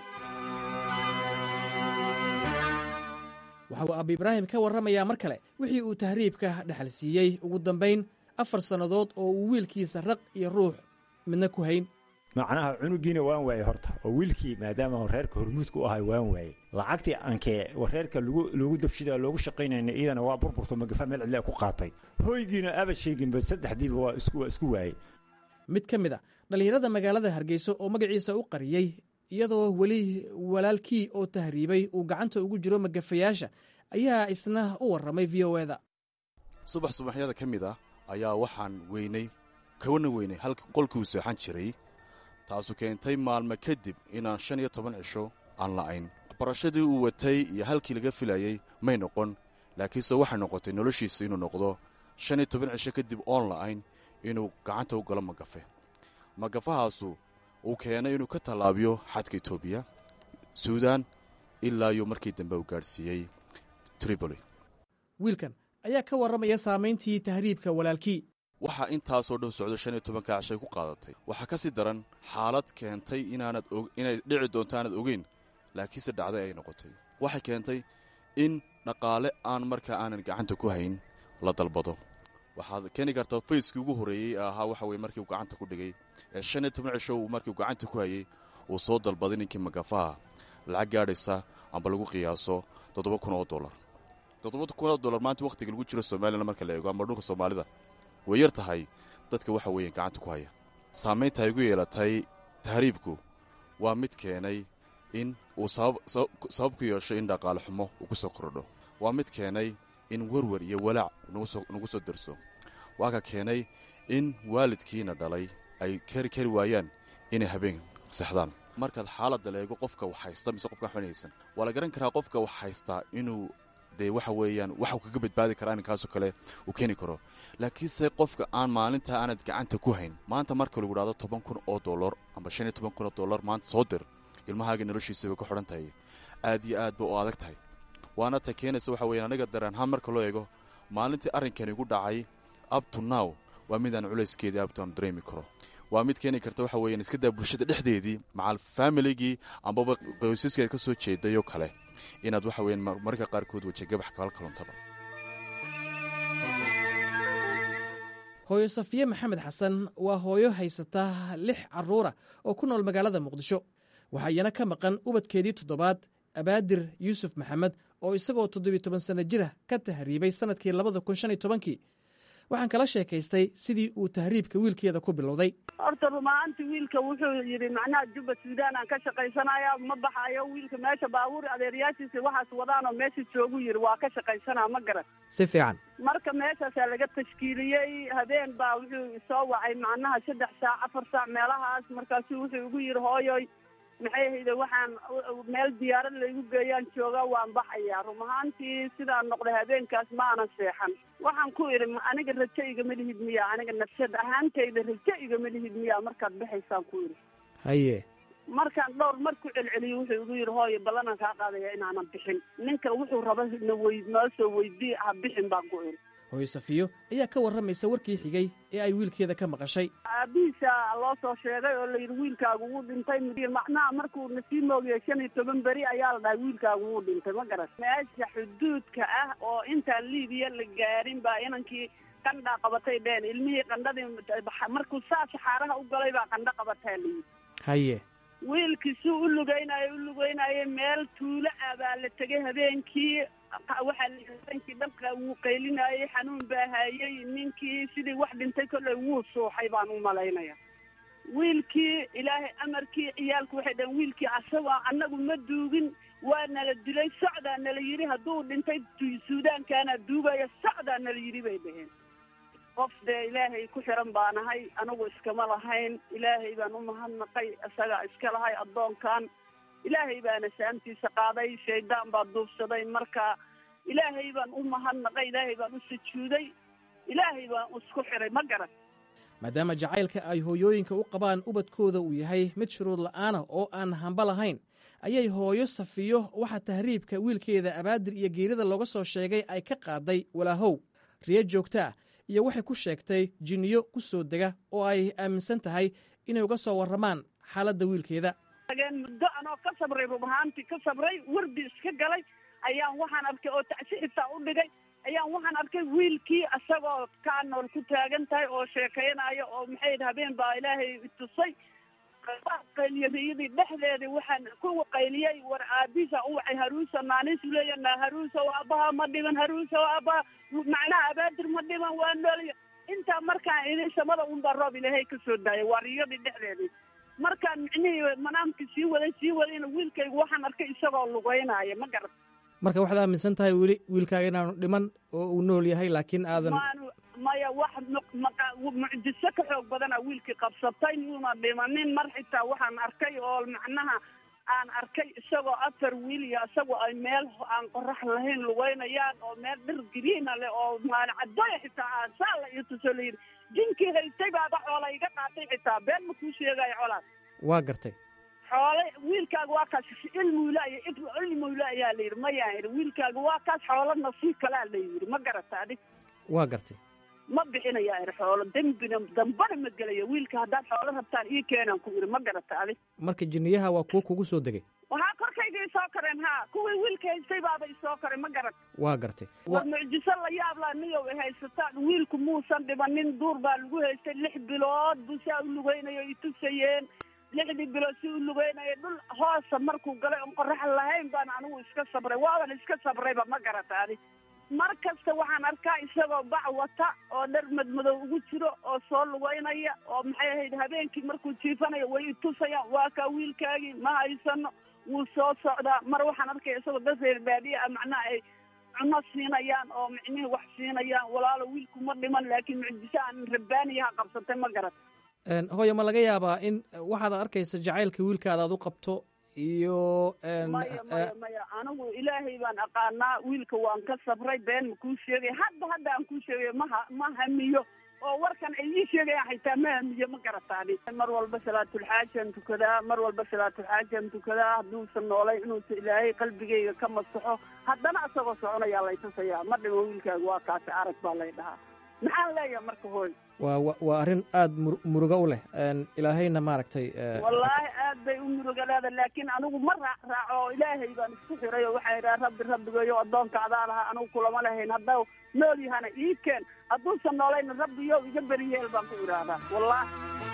waxa uu Abi Ibraahim ka warramayaa mar kale wixii uu tahriibka dhaxal siiyay ugu dambeyn 4 sanadood oo uu wiilkiisa raq iyo ruux midna ku hayn macnaha cunugiina waan waayay horta oo wiilkii maadaama reerka hormuudku ahay waan waayay lacagtii aankee reerka lagu dabshida loogu shaqeynayna iyadana waa burburto magafa meel cid ku qaatay hoygiina aba sheegin ba saddexdiiba waa isku waayay mid ka mid ah dhalinyarada magaalada Hargeysa oo magaciisa u qariyay iyadoo wali walaalkii oo tahriibay uu gacanta ugu jiro magafayaasha ayaa isna u warramay VOA-da subaxyada ka mid ah ayaa waxaan kawana weynay halka qolkii uu seexan jiray taasu keentay maalmo kadib inaan 15 cisho aan la'ayn barashadii uu watay iyo halkii laga filayay may noqon laakiinse waxay noqotay noloshiisa inuu noqdo 15 cisho kadib oon la'ayn inuu gacanta u galo magafahaasu uu keenay inuu ka tallaabiyo xadka Itoobiya Suudaan ilaa iyo markii dambe uu gaarsiiyey Tripoli wiilkan ayaa ka warramaya saameyntii tahriibka walaalkii waxaa intaasoo dhan socdo 15 cashay ku qaadatay waxaa ka sii daran xaalad keentay inay dhici doonto aanad ogeyn laakiinse dhacday ay noqotay waxay keentay in dhaqaale aan markaa aanan gacanta ku hayn la dalbado waxaad keeni kartaa fayskii ugu horeeyey ahaa waxa weye markii uu gacanta ku dhigay ee 15 cisho markii uu gacanta ku hayay uu soo dalbaday ninkii magafaha lacag gaadhaysa amba lagu qiyaaso $7,000 $7,000 maanta waqtiga lagu jiro Soomaaliya marka la eego ama dhulka Soomaalida way yar tahay dadka waxa weeye gacanta ku haya saameynta ay ugu yeelatay tahriibku waa mid keenay in uu sabab ku yeesho in dhaqaale xumo uu ku soo kordho waa mid keenay in warwar iyo walaac nagu soo darso waa ka keenay in waalidkiina dhalay ay kari waayaan inay habeen saxdaan markaad xaaladda leego qofka wax haysta mise qofka xunaysan waa la garan karaa qofka wax haysta inuu dee waxa weeyaan waxa kaga badbaadi karaa ninkaasoo kale uu keeni karo laakiinse qofka aan maalinta aanad gacanta ku hayn maanta marka lagu dhahdo $10,000 amba $15,000 maanta soo dir ilmahaaga noloshiisa way ku xidhan tahay aad iyo aad ba u adag tahay waana ta keenaysa waxa weeyaan aniga dareenhaan marka loo eego maalintii arrinkani igu dhacay up to now waa midaan culayskeedii abtaan dareemi karo waa mid keeni karta waxa weeyaan iska daa bulshada dhexdeedii macal familigii ambaba qoysaskeed ka soo jeedayoo kale inaad waxa weeyaan marka qaarkood wajagabax kala kaluntaba hooyo safiye maxamed xasan waa hooyo haysata 6 carruura oo ku nool magaalada muqdisho waxaa iyana ka maqan ubadkeedii 7 abaadir yuusuf maxamed oo isagoo 17 sano jira ka tahriibay sanadkii 2015 waxaan kala sheekaystay sidii uu tahriibka wiilkeeda ku bilowday horta rumaantii wiilka wuxuu yidhi macnaha jubba suudaan aan ka shaqaysanaya ma baxayo wiilka meesha baabuur adeeryaashiisa waxaas wadaanoo meesha joogu yidhi waa ka shaqaysanaa ma garan si fiican marka meeshaasaa laga tashkiiliyey habeen baa wuxuu soo wacay macnaha 3 saac 4 saac meelahaas markaasuu wuxuu igu yidhi hooyoy maxay ahayde waxaan meel diyaarad laygu geeyaan jooga waan baxayaa run ahaantii sidaan noqday habeenkaas ma aanan seexan waxaan ku idhi aniga rajo igama lihid miya aniga nafsad ahaantayda rajo igama lihid miya markaad baxaysaan ku idhi haye markaan dhowr mar ku celceliyo wuxuu igu yidhi hooyo ballanaan kaa qaadaya inaanan bixin ninka wuxuu raba noo soo weydii ha bixin baan ku idhi hooyo safiyo ayaa ka warramaysa warkii xigay ee ay wiilkeeda ka maqashay aabihiisa loo soo sheegay oo la yidhi wiilkaagu wuu dhintay macnaha markuu nasii moogiyay 15 beri ayaa la dhahay wiilkaagu wuu dhintay ma garan meesha xuduudka ah oo intaan liibiya la gaarin baa inankii qandhaa qabatay dheen ilmihii qandhadii markuu saa saxaaraha u galay baa qandho qabataa layidhi haye wiilkiisuu u lugeynayay meel tuulo ah baa la tegay habeenkii waxaa habeenkii dhanka wuu qaylinayay xanuun baa hayay ninkii sidii wax dhintay kolley wuu suuxay baan u malaynaya wiilkii ilaahay amarkii ciyaalku waxay dhaheen wiilkii asagoo annagu ma duugin waa nala dilay socdaa nala yidhi hadduu dhintay suudaankaana duugaya socdaa nala yidhi bay dhaheen qof dee ilaahay ku xiran baanahay anigu iskama lahayn ilaahay baan u mahadnaqay isagaa iska lahay addoonkan ilaahay baana saamtiisa qaaday shaydaan baa duufsaday marka ilaahay baan u mahadnaqay ilaahay baan u sujuuday ilaahay baan isku xiray ma garan maadaama jacaylka ay hooyooyinka u qabaan ubadkooda uu yahay mid shuruud la'aana oo aan hamba lahayn ayay hooyo safiyo waxa tahriibka wiilkeeda abaadir iyo geerida looga soo sheegay ay ka qaaday walaahow riyo joogta ah iyo waxay ku sheegtay jinniyo ku soo dega oo ay aaminsan tahay inay uga soo warramaan xaaladda wiilkeeda muddo anoo ka sabray rub ahaantii ka sabray wardi iska galay ayaan waxaan arkay oo tacsi xitaa u dhigay ayaan waxaan arkay wiilkii isagoo kaa nool ku taagan tahay oo sheekaynaya oo maxay habeen baa ilaahay itusay qayliyadii dhexdeedii waxaan ku qayliyey war aabiisa u wacay haruusa naanisu leeyanaa haruusa aabbaha ma dhiman haruusa aabbaha macnaha abaadir ma dhiman waa noolya intaa markaan idin samada unbaa roob ilaahay ka soo daayay waa riyadii dhexdeedii markaan micnihii manaamkii sii wadayna wiilkaygu waxaan arkay isagoo lugeynaya ma garan marka waxaad aaminsan tahay weli wiilkaaga inaanu dhiman oo uu nool yahay laakiin aadan maya wax mucjiso ka xoog badana wiilkii qabsatay muuna dhimanin mar xitaa waxaan arkay oo macnaha aan arkay isagoo 4 wiil iyo isagoo ay meel aan qorax lahayn lugeynayaan oo meel dhir giriina leh oo maalcadooya xitaa saa la iyo tuso la yidhi jinkii haystay baaba xoola iga qaatay xitaa been ma kuu sheegayo colaad waa gartay xoole wiilkaaga waa kaas ilmuula ayaa la yidhi mayaan idhi wiilkaaga waa kaas xoola nasiib kalaa la yidhi ma garata adig waa gartay ma bixinaya ir xoolo dembina dambana ma gelayo wiilka haddaad xoolo rabtaan ii keenaan ku iri ma garata adi marka jinniyaha waa kuwo kugu soo degay waxaa korkayga isoo kareen ha kuwii wiilka haystay baaba isoo karay ma garat waa gartay war mucjiso la yaab laa niyow ay haysataan wiilku muusan dhibanin duur baa lagu haystay 6 bilood buu saa u lugaynayo i tusayeen 6 bilood si u lugaynaya dhul hoosa markuu galay on qorax lahayn baan anigu iska sabray waaban iska sabrayba ma garata adi mar kasta waxaan arkaa isagoo bac wata oo dhar madmadow ugu jiro oo soo lugaynaya oo maxay ahayd habeenkii markuu jiifanayo way i tusayaan waa kaa wiilkaagii ma haysano wuu soo socdaa mar waxaan arkaya isagoo dad reer baadiye ah macnaha ay cuno siinayaan oo micnihii wax siinayaan walaalo wiilku ma dhiman laakiin mucjiso aan rabbaaniyaha qabsatay ma garat hooyo ma laga yaabaa in waxaad arkaysa jacaylka wiilkaada aad u qabto iyo maya anigu ilaahay baan aqaanaa wiilka waan ka sabray been ma kuu sheegay hadda aan kuu sheegay ma hamiyo oo warkan ay ii sheegayaan xitaa ma hamiyo ma garataani mar walba salaatulxaajaan tukadaa mar walba salaatulxaajaan tukadaa hadduusan noolay inuusa ilaahay qalbigayga ka masaxo haddana isagoo soconayaa lay tusayaa ma dhimo wiilkaaga waa kaasi arag baa lay dhahaa maxaan leeyahay marka hooy waa arrin aada murugo u leh ilaahayna maaragtay wallaahi aad bay u murugaleeda laakiin anigu ma raaco oo ilaahay baan isku xiray oo waxaa idhaha rabbigayo addoonka adaa lahaa anigu kulama lahayn haddaa nool yahana ii keen hadduusan noolayna rabbiyo iga beriyeel baan ku idhaahdaa wallaahi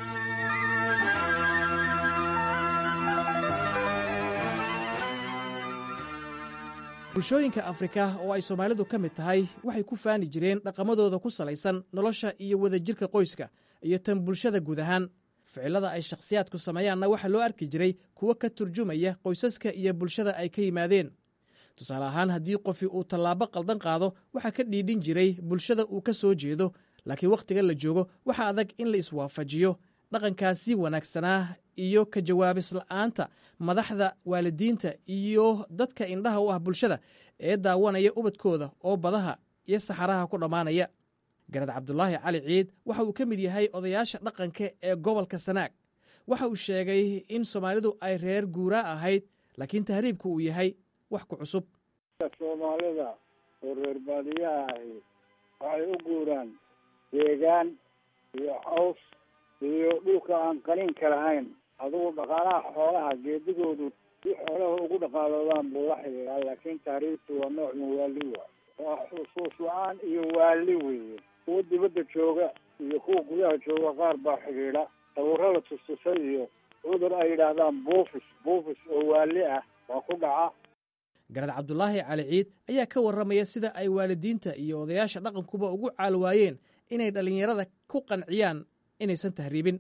bulshooyinka afrika oo ay soomaalidu ka mid tahay waxay ku faani jireen dhaqamadooda ku salaysan nolosha iyo wadajirka qoyska iyo tan bulshada guud ahaan ficilada ay shakhsiyaadku sameeyaanna waxaa loo arki jiray kuwo ka turjumaya qoysaska iyo bulshada ay ka yimaadeen tusaale ahaan haddii qofi uu tallaabo qaldan qaado waxaa ka dhiidhin jiray bulshada uu ka soo jeedo laakiin wakhtiga la joogo waxaa adag in la iswaafajiyo dhaqankaasi wanaagsanaa iyo ka jawaabis la'aanta madaxda waalidiinta iyo dadka indhaha u ah bulshada ee daawanaya ubadkooda oo badaha iyo saxaraha ku dhammaanaya garad cabdulaahi cali ciid waxa uu ka mid yahay odayaasha dhaqanka ee gobolka sanaag waxa uu sheegay in soomaalidu ay reer guuraa ahayd laakiin tahriibku uu yahay wax ku cusub soomaalida oo reer baadiyaha ahi waxay u guuraan deegaan iyo caws iyo dhulka aan qaniinka lahayn adugu dhaqaalaha xoolaha geedigoodu si xoolaha ugu dhaqaaloodaan buu la xidhiidhaa laakiin taariikhtu waa nooc muwaali waa xusuus la-aan iyo waali weeye kuwa dibadda jooga iyo kuwa gudaha jooga qaar baa xidhiidha sawirro la tustusay iyo cudur ay yidhaahdaan buufis oo waali ah waa ku dhaca garad cabdulaahi cali ciid ayaa ka warramaya sida ay waalidiinta iyo odayaasha dhaqankuba ugu caalwaayeen inay dhallinyarada ku qanciyaan inaysan tahriibin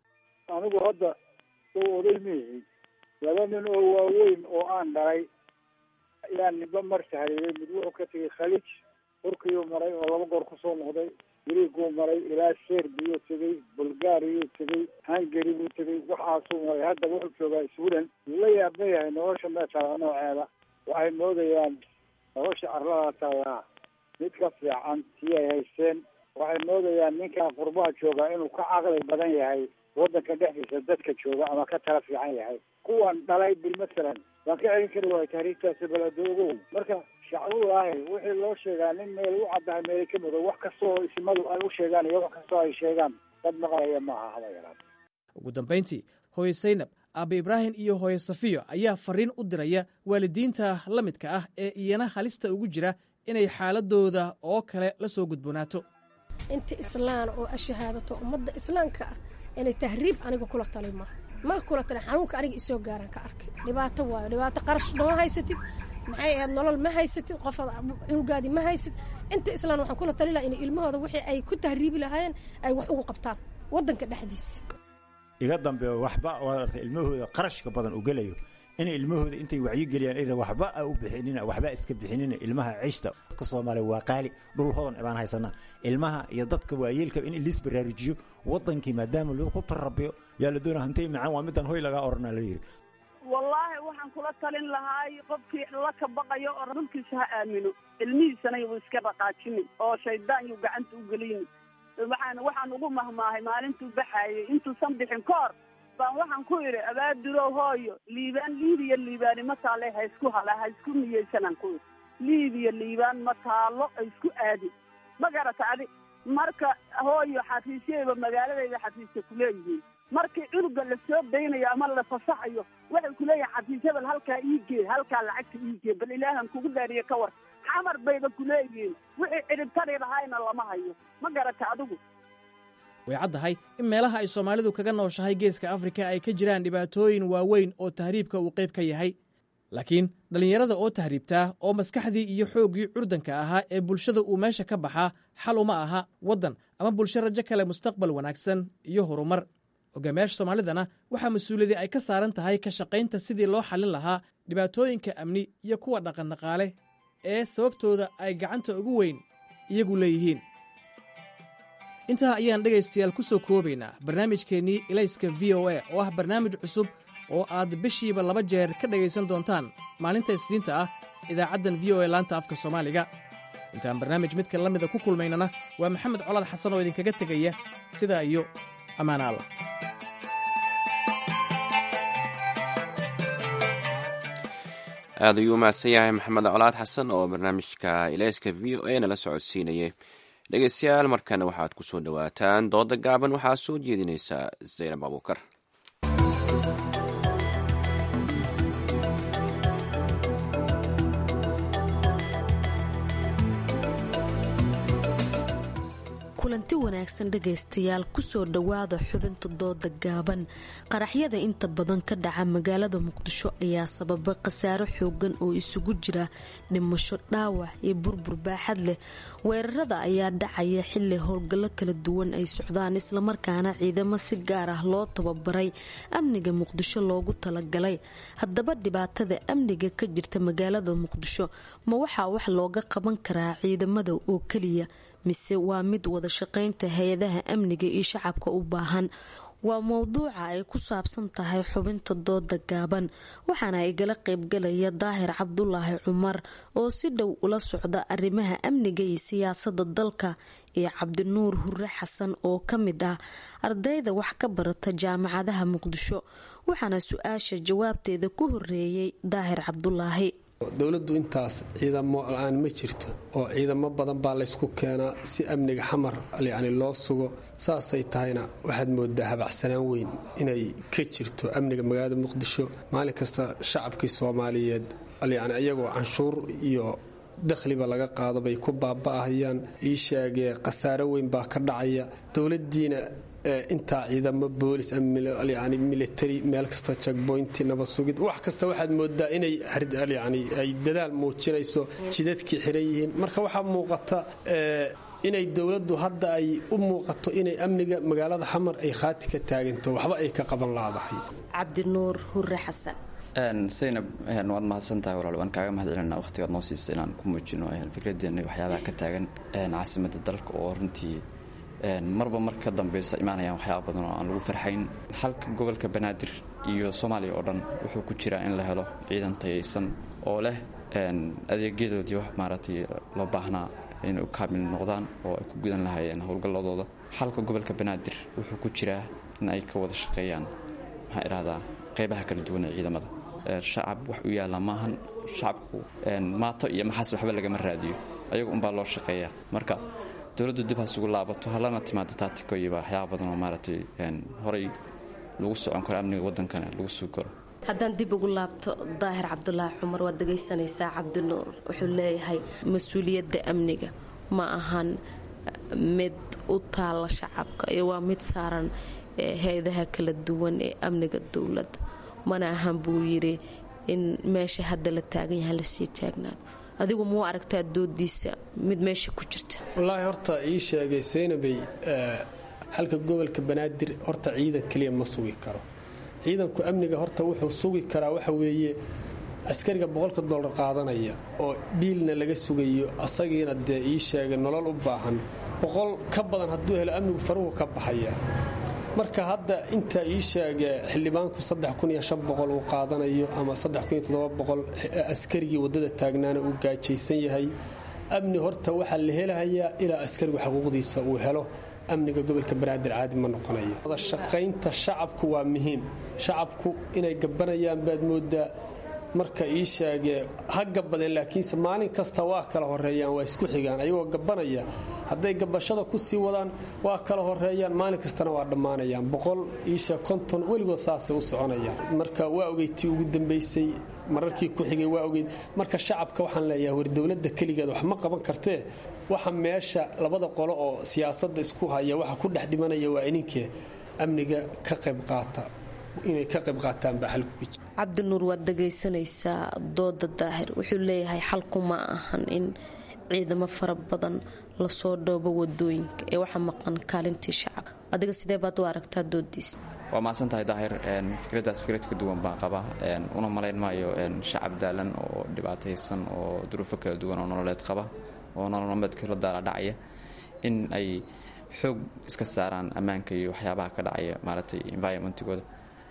anigu hadda soo oday mihi 2 nin oo waaweyn oo aan dhalay ayaa ninba mar tahriibay mid wuxuu ka tegey khaliij turkiyuu maray oo 2 goor kusoo noqday griiguu maray ilaa serbiyuu tegey bulgaariyuu tegey hungary buu tegey waxaasuu maray hadda wuxuu joogaa sweden la yaaba yahay nolosha meeshaa nooceeda waxay moodayaan nolosha carlada taallaa mid ka fiican sii ay haysteen waxay moodayaan ninkaa qurbaha joogaa inuu ka caqli badan yahay waddanka dhexdiisa dadka jooga ama ka tala fiican yahay kuwan dhalay bil masalan waan ka celin kari waaya taariikhtaasi baladoogow marka shacbulaahi wixii loo sheegaa nin meel u caddahay meeli ka mudo wax kastoo isimadu ay u sheegaan iyo wax kastoo ay sheegaan dad maqlaya maaha haba yaraan ugu dambayntii hooye saynab aabe ibraahim iyo hooye safiyo ayaa fariin u diraya waalidiinta la midka ah ee iyana halista ugu jira inay xaaladooda oo kale la soo gudboonaato inta islaan oo ashahaadato ummadda islaamka ah inay tahriib aniga kula talin ma kula talin xanuunka aniga isoo gaaran ka arkay dhibaato waayo dhibaato qarash ma haysatid maxay ahayd nolol ma haysatid qof cunugaadi ma haysid inta islaan waxaan kula talin lahaa in ilmahooda wixii ay ku tahriibi lahaayeen ay wax ugu qabtaan waddanka dhexdiisa iga dambeeyo waxba ilmahooda qarashka badan u gelayo inay ilmahooda intay wacyi geliyaan ida waxba u bixinina waxba iska bixinina ilmaha ciishta dadka Soomaaliya waa qaali dhul hodan ibaan haysana ilmaha iyo dadka waayeelka in liis baraarujiyo wadankii maadaama loo ku tarabiyo yaa la doonaa hantay macaan waa midan hoy laga orna la yiri wallaahi waxaan kula talin lahaa qofkii la ka baqayo oo rasuulkiisa ha aamino ilmihiisana uu iska dhaqaajin oo shaydaan uu gacanta u gelin waxaan ugu mahmaahay maalintuu baxayay intuusan bixin koor baan waxaan ku idhi abaadiro hooyo liibiya ma taale ha isku niyeysanaan ku idhi liibaan ma taalo ay isku aadi ma garata adi marka hooyo xafiisyayba magaaladayda xafiisya kuleeyihiin markii cunuga la soo daynayo ama la fasaxayo waxay kuleeyihin xafiisyabal halkaa iigee halkaa lacagta iigee bal ilaahan kugu dhaariye ka war xamar bayba kuleeyihiin wixii cidhibtari lahayna lama hayo ma garata adigu way caddahay in meelaha ay soomaalidu kaga nooshahay geeska afrika ay ka jiraan dhibaatooyin waaweyn oo tahriibka uu qayb ka yahay laakiin dhallinyarada oo tahriibtaa oo maskaxdii iyo xooggii curdanka ahaa ee bulshada uu meesha ka baxaa xal uma aha waddan ama bulsho rajo kale mustaqbal wanaagsan iyo horumar hogaamiyaasha soomaalidana waxaa mas-uuliyadii ay ka saaran tahay ka shaqaynta sidii loo xallin lahaa dhibaatooyinka amni iyo kuwa dhaqandhaqaale ee sababtooda ay gacanta ugu weyn iyagu leeyihiin intaa ayaan dhegaystayaal ku soo koobaynaa barnaamijkeennii ilayska v o a oo ah barnaamij cusub oo aad bishiiba 2 jeer ka dhegaysan doontaan maalinta isniinta ah idaacaddan v o a laanta afka soomaaliga intaan barnaamij midka la mida ku kulmaynana waa maxamed colaad xasan oo idinkaga tegaya sidaa iyo ammaan alla aad ayuu umahadsan yahay maxamed colaad xasan oo barnaamijka ilayska v o a nala socodsiinayay dhegeystayaal markana waxaad ku soo dhowaataan dooda gaaban waxaa soo jeedinaysaa zaynab abuukar kulanti wanaagsan dhegaystayaal kusoo dhowaada xubinta dooda gaaban qaraxyada inta badan ka dhaca magaalada muqdisho ayaa sababa khasaaro xoogan oo isugu jira dhimasho dhaawac iyo burbur baaxad leh weerarada ayaa dhacaya xili howlgallo kala duwan ay socdaan islamarkaana ciidamo si gaar ah loo tababaray amniga muqdisho loogu talagalay haddaba dhibaatada amniga ka jirta magaalada muqdisho ma waxaa wax looga qaban karaa ciidamada oo keliya mise waa mid wada shaqaynta hay-adaha amniga iyo shacabka u baahan waa mowduuca ay ku saabsan tahay xubinta dooda gaaban waxaana igala qaybgalaya daahir cabdulaahi cumar oo si dhow ula socda arrimaha amniga iyo siyaasada dalka iyo cabdinuur hure xasan oo ka mid ah ardayda wax ka barata jaamacadaha muqdisho waxaana su-aasha jawaabteeda ku horeeyay daahir cabdulaahi dowladdu intaas ciidamo la-aan ma jirto oo ciidamo badan baa laysku keenaa si amniga xamar yacni loo sugo saasay tahayna waxaad moodaa habacsanaan weyn inay ka jirto amniga magaalada muqdisho maalin kasta shacabkii soomaaliyeed yacni iyagoo canshuur iyo dakhliba laga qaado bay ku baaba'ahayaan ii sheegee khasaaro weyn baa ka dhacaya dowladdiina intaa ciidamo boolis yani military meel kasta jagboynti nabad sugid wax kasta waxaad moodaa inay yani ay dadaal muujinayso jidadkii xiran yihiin marka waxaa muuqata inay dowladdu hadda ay u muuqato inay amniga magaalada xamar ay khaati ka taaganto waxba ay ka qaban laadahay cabdinuur hure xasan saynab waad mahadsantahay walaal waan kaaga mahad celinaa waqtigaad noo siisa inaan ku muujino fikradeena waxyaabaha ka taagan caasimada dalka oo runtii marba marka ka dambeysa imaanayaan waxyaaba badan oo aan lagu farxayn halka gobolka banaadir iyo soomaaliya oo dhan wuxuu ku jiraa in la helo ciidan tayaysan oo leh adeegyadoodii wax maaragtay loo baahnaa inay u kaamil noqdaan oo ay ku gudan lahaayeen howlgalladooda halka gobolka banaadir wuxuu ku jiraa in ay ka wada shaqeeyaan maxaa idhahdaa qaybaha kala duwan ee ciidamada shacab wax u yaalla maahan shacabku maato iyo maxaas waxba lagama raadiyo ayaga unbaa loo shaqeeyaa marka dowladdu dib hasugu laabato halana timaada taatiko iyo waxyaaba badan oo maaragtay horay lagu socon karo amniga waddankana lagu sugi karo haddaan dib ugu laabto daahir cabdulaahi cumar waad dhegaysanaysaa cabdinuur wuxuu leeyahay mas-uuliyadda amniga ma ahan mid u taalla shacabka iyo waa mid saaran hay-adaha kala duwan ee amniga dowladda mana ahan buu yidhi in meesha hadda la taagan yaha lasii taagnaado adigu muu aragtaa doodiisa mid meesha ku jirta wallaahi horta ii sheegay saynabay halka gobolka banaadir horta ciidan keliya ma sugi karo ciidanku amniga horta wuxuu sugi karaa waxa weeye askariga $100 qaadanaya oo biilna laga sugayo asagiina dee ii sheegay nolol u baahan 100 ka badan hadduu helo amnigu faruhu ka baxaya marka hadda inta ii sheegay xildhibaanku 3500 uu qaadanayo ama 3700 askarigii wadada taagnaana uu gaajaysan yahay amni horta waxaa la helayaa ilaa askarigu xuquuqdiisa uu helo amniga gobolka banaadir caadi ma noqonayo wada shaqaynta shacabku waa muhiim shacabku inay gabanayaan baad moodaa marka ii sheege ha gabbadeen laakiinse maalin kasta waa kala horeeyaan waa isku xigaan ayagoo gabbanaya hadday gabbashada ku sii wadaan waa kala horeeyaan maalin kastana waa dhammaanayaan 150 weligood saasay u soconayaan marka waa ogeytii ugu dambaysay mararkii ku xigay waa ogeyd marka shacabka waxaan leeyahay war dowladda keligeed wax ma qaban kartee waxa meesha labada qolo oo siyaasadda isku haya waxa ku dhex dhimanaya waa ininkee amniga ka qayb qaata inay ka qayb qaataan baa xalku ku jira cabdinuur waad dhagaysanaysaa dooda daahir wuxuu leeyahay xalku ma ahan in ciidamo fara badan lasoo dhoobo wadooyinka ee waxa maqan kaalintii shacab adiga sidee baad u aragtaa doodiisa waa mahadsantahay daahir fikradaas fikrad ka duwan baan qabaa una malayn maayo shacab daalan oo dhibaataysan oo duruufo kala duwan oo nololeed qaba oo nololeedka la daala dhacaya in ay xoog iska saaraan ammaanka iyo waxyaabaha ka dhacaya maaragtay environmentigooda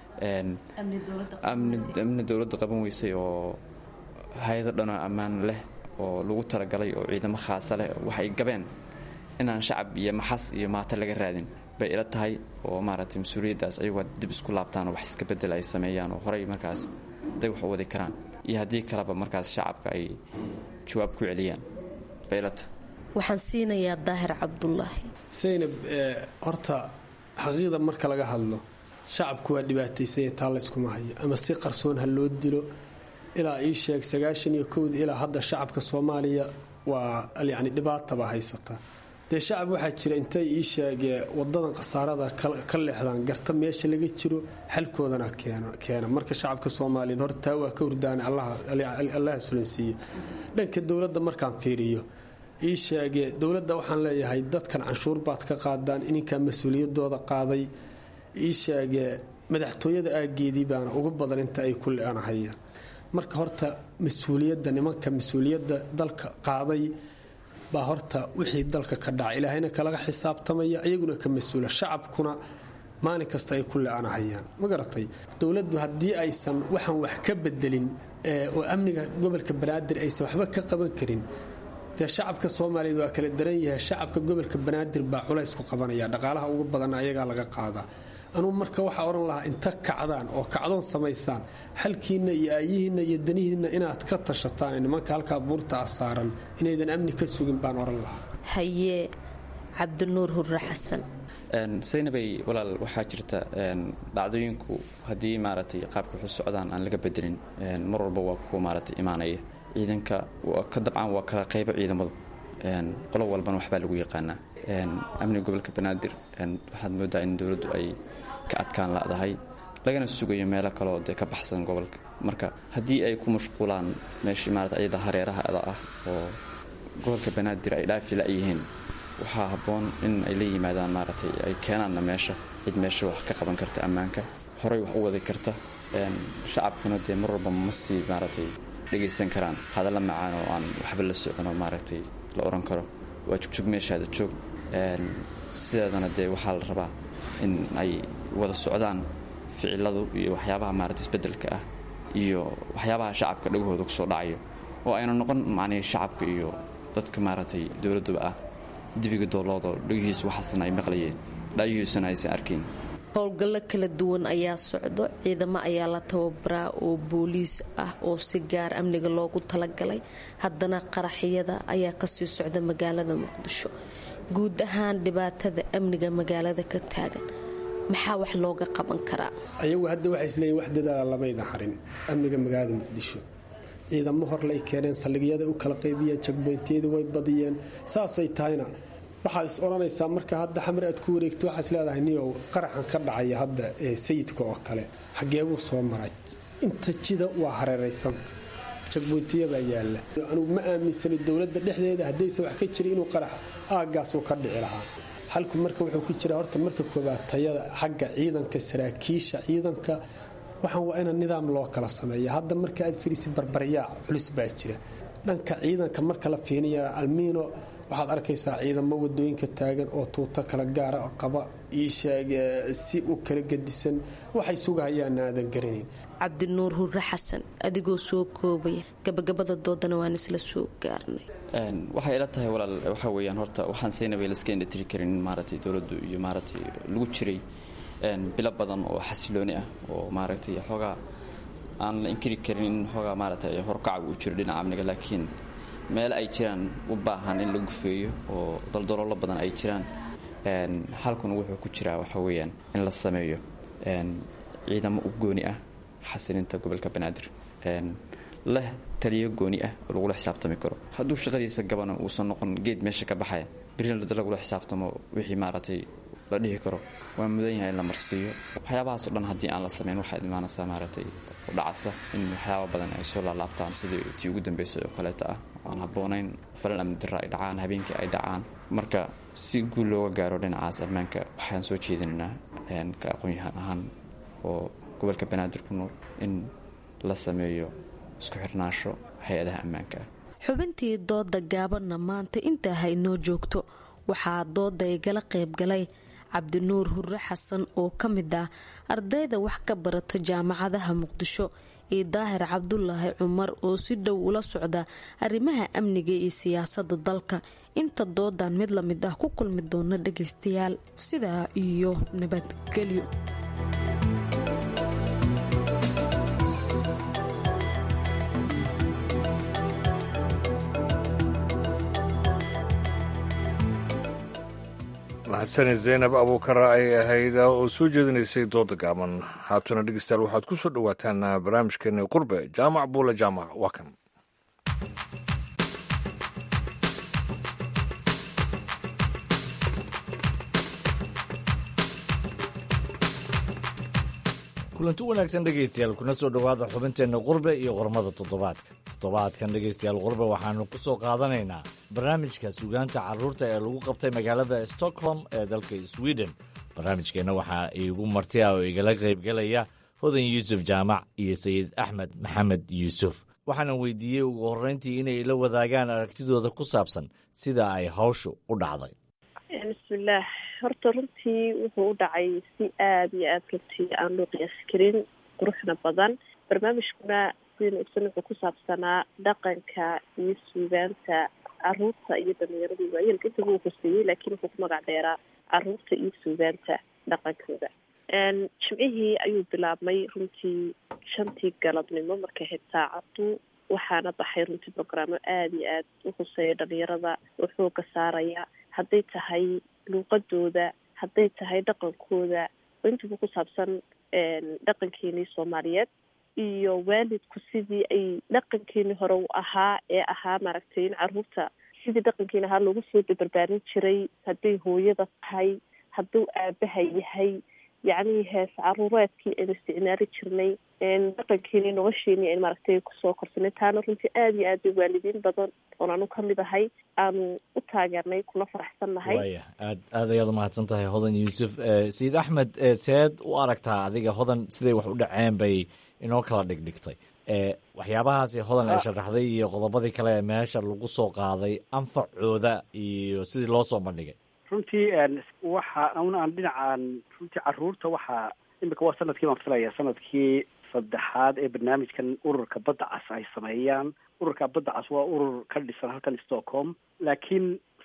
amni dowladda qaban weysay oo hay-ado dhanoo ammaan leh oo lagu talagalay oo ciidamo khaasa leh waxay gabeen inaan shacab iyo maxas iyo maata laga raadin bay ila tahay oo maaragtay mas-uuliyaddaas ayagoo dib isku laabtaan oo wax iska bedel ay sameeyaan oo horey markaas day wax u wadi karaan iyo haddii kaleba markaas shacabka ay jawaab ku celiyaan bay ila tahay waxaan siinayaa daahir cabdulaahi saynab horta xaqiiqda marka laga hadlo shacabku waa dhibaataysanya taa layskuma hayo ama si qarsoon ha loo dilo ilaa ii sheeg 91 ilaa hadda shacabka Soomaaliya waa yani dhibaataba haysata dee shacab waxaa jira intay ii sheegee wadadan khasaarada ka leexdaan garta meesha laga jiro xalkoodana keena marka shacabka Soomaaliyeed horta waa ka hurdaan Allah sulansiiyo dhanka dowladda markaan fiiriyo ii sheegee dowladda waxaan leeyahay dadkan canshuur baad ka qaadaan ininka mas'uuliyadooda qaaday ii sheegee madaxtooyada aageedii baana ugu badan inta ay ku leeanahayaan marka horta mas-uuliyadda nimanka mas-uuliyadda dalka qaaday baa horta wixii dalka ka dhacay ilaahayna kalaga xisaabtamaya ayaguna ka mas-uula shacabkuna maalin kasta ay ku leeanahayaan ma garatay dowladdu haddii aysan waxaan wax ka bedelin oo amniga gobolka banaadir aysan waxba ka qaban karin dee shacabka Soomaaliyeed waa kala daran yahay shacabka gobolka banaadir baa culays ku qabanaya dhaqaalaha ugu badan ayaga laga qaadaa anuu marka waxa oran lahaa inta kacdaan oo kacdoon samaysaan halkiina iyo aayihiina iyo danihiina inaad ka tashataan nimanka halka buurta saaran inaydan amni ka sugin baan oran lahaa haye cabdinuur hurre xasan saynabay walaal waxaa jirta dhacdooyinku haddii maaragtay qaabka wax u socdaan aan laga bedelin mar walba waa ku maaragtay imaanaya ciidanka ka dabcan waa kala qaybo ciidamadu qolo walbana waxbaa lagu yaqaanaa amniga gobolka banaadir waxaad moodaa in dowladdu ay ka adkaan la'dahay lagana sugayo meelo kaleoo dee ka baxsan gobolka marka haddii ay ku mashquulaan meeshii maarata ayada hareeraha ada ah oo gobolka banaadir ay dhaafi la'yihiin waxaa habboon in ay la yimaadaan maaragtay ay keenaanna meesha cid meesha wax ka qaban karta ammaanka horey wax u wadi karta shacabkuna dee mar walba ma sii maaragtay dhegaysan karaan hadalla macaan oo aan waxba la socono maaragtay la oran karo waa jugjug meeshaada joog sideedana dee waxaa la rabaa in ay wada socdaan ficiladu iyo waxyaabaha maaragtay isbeddelka ah iyo waxyaabaha shacabka dhagahooda ku soo dhacayo oo ayna noqon macnihii shacabka iyo dadka maaragtay dowladduba ah dibiga dooloodo dhagihiisu waxaasna ay maqlayeen dhaayihiisuna aysan arkayn howlgallo kala duwan ayaa socdo ciidamo ayaa la tababaraa oo booliis ah oo si gaar amniga loogu talagalay haddana qaraxyada ayaa kasii socda magaalada muqdisho guud ahaan dhibaatada amniga magaalada ka taagan maxaa wax looga qaban karaa ayagu hadda waxay isleeyiin wax dadaala lamayda harin amniga magaalada muqdisho ciidamo horlay keeneen saldhigyada u kala qaybiyeen jagboyntiyada way badiyeen saasay tahayna waxaad is odhanaysaa marka hadda xamar aad ku wareegto waxaad is leedahay niyow qaraxan ka dhacaya hadda sayidka oo kale xagee buu soo maray inta jida waa hareeraysan jagboyntiyabaa yaalla anugu ma aaminsani dowladda dhexdeeda haddayse wax ka jira inuu qarax aaggaasuu ka dhici lahaa halku marka wuxuu ku jira horta marka koobaad tayada xagga ciidanka saraakiisha ciidanka waxaan waa ina nidaam loo kala sameeya hadda marka aad fiirisi barbaryaac culus baa jira dhanka ciidanka marka la fiiniya almiino waxaad arkaysaa ciidamo wadooyinka taagan oo tuuto kala gaara qaba ii sheeg si u kala gedisan waxay sugahayaan aadan garanayn cabdinuur hurre xasan adigoo soo koobaya gabagabada doodana waan isla soo gaarnay waxay ila tahay walaal waxa weeyaan horta waxaan saynabay la iska indhatiri karin maaragtay dowladdu iyo maaragtay lagu jiray bilo badan oo xasilooni ah oo maaragtay xoogaa aan la inkiri karin in xoogaa maaragtay horkaca uu jiro dhinaca amniga laakiin meel ay jiraan u baahan in la gufeeyo oo daldaloolo badan ay jiraan halkuna wuxuu ku jiraa waxa weeyaan in la sameeyo ciidamo u gooni ah xasilinta gobolka banaadir leh taliyo gooni ah oo lagula xisaabtami karo hadduu shaqadiisa gabana uusan noqon geed meesha ka baxaya birina lagula xisaabtamo wixii maaragtay la dhihi karo waa mudan yahay in la marsiiyo waxyaabahaasoo dhan haddii aan la samayn waxaad imaanaysaa maaragtay u dhacasa in waxyaaba badan ay soo laalaabtaan sidii tii ugu dambeysay oo kaleeta ah aan habboonayn falan amni darra ay dhacaan habeenkii ay dhacaan marka si guul looga gaaro dhinacaas ammaanka waxaan soo jeedinaynaa ka aqoon-yahaan ahaan oo gobolka banaadir ku nool in la sameeyo isku xirnaansho hay-adaha ammaanka ah xubintii dooda gaabanna maanta intaa ha inoo joogto waxaa dooda igala qaybgalay cabdinuur hurre xasan oo ka mid ah ardayda wax ka barata jaamacadaha muqdisho iyo daahir cabdulaahi cumar oo si dhow ula socda arrimaha amniga iyo siyaasadda dalka inta doodan mid la mid ah ku kulmi doona dhagaystayaal sidaa iyo nabadgelyo mahadsanid zaynab abuukara ay ahayd oo soo jeedinaysay dooda gaaban haatana dhegeystayaal waxaad ku soo dhowaataan barnaamijkeeni qurbe jaamac buule jaamac waa kan kulanti wanaagsan dhegaystayaal kuna soo dhowaada xubinteenna qurbe iyo qormada toddobaadkan dhegaystayaal qurbe waxaanu ku soo qaadanaynaa barnaamijka sugaanta carruurta ee lagu qabtay magaalada stockholm ee dalka sweden barnaamijkeenna waxaa iigu marti ah oo igala qaybgelaya hodan yuusuf jaamac iyo sayid axmed maxamed yuusuf waxaana weydiiyey ugu horreyntii inay ila wadaagaan aragtidooda ku saabsan sida ay hawshu u dhacday bismillaah horta runtii wuxuu u dhacay si aada iyo aada runtii aan loo qiyaasi karin quruxna badan barnaamijkuna sidaynu ogsan wuxuu ku saabsanaa dhaqanka iyo suugaanta caruurta iyo dhalinyarada iyo waayeelka intaba uu hoseeyey laakiin wuxuu ku magac dheeraa caruurta iyo suugaanta dhaqankooda jimcihii ayuu bilaabmay runtii 5 galabnimo markay ahayd saacadu waxaana baxay runtii brograamo aada iyo aada u hoseeya dhalinyarada oo xooga saaraya hadday tahay luuqadooda hadday tahay dhaqankooda oo intaba ku saabsan dhaqankeenii soomaaliyeed iyo waalidku sidii ay dhaqankeenii hore u ahaa ee ahaa maaragtay in caruurta sidii dhaqankeeni ahaa loogu soo barbaarin jiray hadday hooyada tahay hadduu aabaha yahay yacni hees caruureedkii aynu isticmaali jirnay dhaqankeenii nolosheenii aynu maaragtay kusoo korsanay taana runtii aada iyo aad bay waalidiin badan oon anu ka mid ahay aanu u taageernay kuna faraxsan nahay waya aad ayaad umahadsan tahay hodan yuusuf sayid axmed seed u aragtaa adiga hodan siday wax u dhaceen bay inoo kala dhigdhigtay waxyaabahaasi hodan ay sharaxday iyo qodobadii kale ee meesha lagu soo qaaday anfacooda iyo sidii loo soo bandhigay runtii waxa aan dhinacaan runtii caruurta waxaa imika waa sanadkii baan filaya sanadkii 3 ee barnaamijkan ururka badda cas ay sameeyaan ururka badda cas waa urur ka dhisan halkan Stockholm laakiin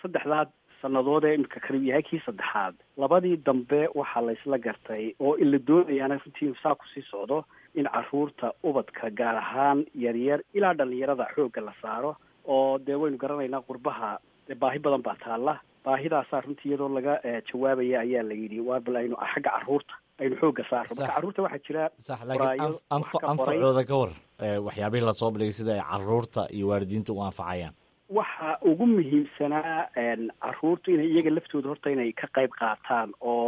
3 sanadood ee imika kala yahay kii 3 labadii dambe waxaa la isla gartay oo ila doonayaan runtii saa ku sii socdo in caruurta ubadka gaar ahaan yaryar ilaa dhalinyarada xoogga la saaro oo dee waynu garanaynaa qurbaha baahi badan baa taalla baahidaasaa runtii iyadoo laga jawaabaya ayaa la yidhi waa bal aynu xagga caruurta aynu xoogga saarno marka caruurta waxaa jira anfacooda ka war waxyaabihii lasoo bandhigay sida ay caruurta iyo waalidiinta u anfacayaan waxa ugu muhiimsanaa caruurtu inay iyaga laftooda horta inay ka qayb qaataan oo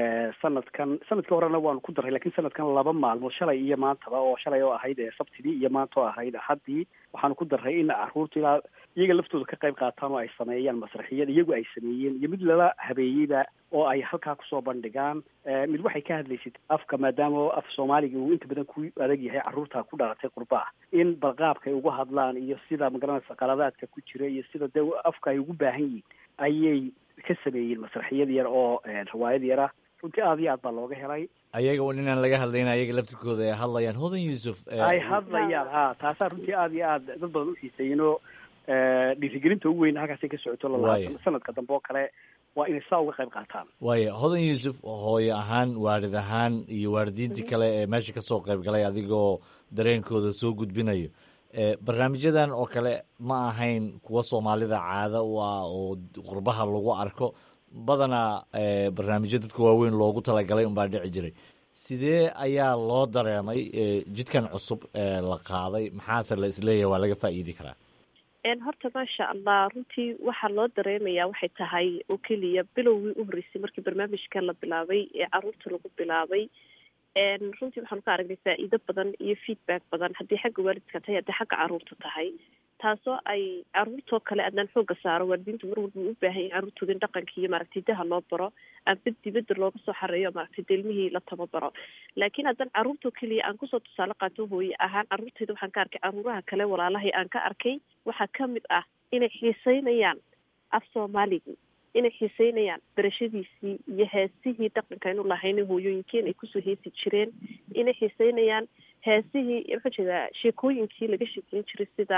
sanadkii horena waanu ku daray lakiin sanadkan 2 maalmood shalay iyo maantaba oo shalay oo ahayd sabtidii iyo maanta oo ahayd axaddii waxaanu ku daray in caruurtu ilaa iyaga laftooda ka qayb qaataan oo ay sameeyaan masraxiyad iyagu ay sameeyeen iyo mid lala habeeyeyba oo ay halkaa kusoo bandhigaan mid waxay ka hadlaysid afka maadaama af soomaaliga uu inta badan ku adag yahay caruurta ku dhalatay qurbaha in balqaabka ay uga hadlaan iyo sida magaranaysa qaladaadka ku jira iyo sida dee afka ay ugu baahan yihiin ayay ka sameeyeen masraxiyad yar oo riwaayad yara runtii aada iyo aad baa looga helay ayaga un inaan laga hadlayn ayaga laftirkooda ay hadlayaan hodan yuusuf ay hadlayaan ha taasaa runtii aada iyo aad dad badan u xiiseeyeenoo dhiirigelinta ugu weyn halkaasay ka socoto sanadka dambe oo kale waa inay saa uga qayb qaataan. waaya hodan yuusuf, hooyo ahaan, waalid ahaan iyo waalidiintii kale ee meesha kasoo qayb galay adigoo dareenkooda soo gudbinayo, barnaamijyadan oo kale ma ahayn kuwa soomaalida caado u ah oo qurbaha lagu arko, badanaa barnaamijyo dadka waaweyn loogu talagalay unbaa dhici jiray. sidee ayaa loo dareemay jidkan cusub la qaaday? maxaase la isleeyahay waa laga faa'iidi karaa? horta maasha allah, runtii waxaa loo dareemayaa waxay tahay oo keliya bilowgii u horreysay markii barnaamijka la bilaabay ee caruurta lagu bilaabay. runtii waxaanu ka aragnay faa'iido badan iyo feedback badan, haddii xagga waalidka tahay, haddii xagga caruurta tahay, taasoo ay caruurtoo kale adnaan xooga saaro. waalidiintu mar walba u baahan in caruurtooda in dhaqanka iyo maaragtay daha loo baro, amba dibadda looga soo xareeyo maaragtay deelmihii la tababaro. laakiin haddaan caruurtoo keliya aan kusoo tusaale qaato hooye ahaan, caruurtayda waxaan ka arkay caruuraha kale walaalahay aan ka arkay waxaa ka mid ah inay xiiseynayaan af soomaaligii, inay xiiseynayaan barashadiisii iyo heesihii dhaqanka aynu lahayna hooyooyinkeen ay kusoo heesi jireen, inay xiiseynayaan heesihii maxaa jeedaa sheekooyinkii laga sheekeyn jiray sida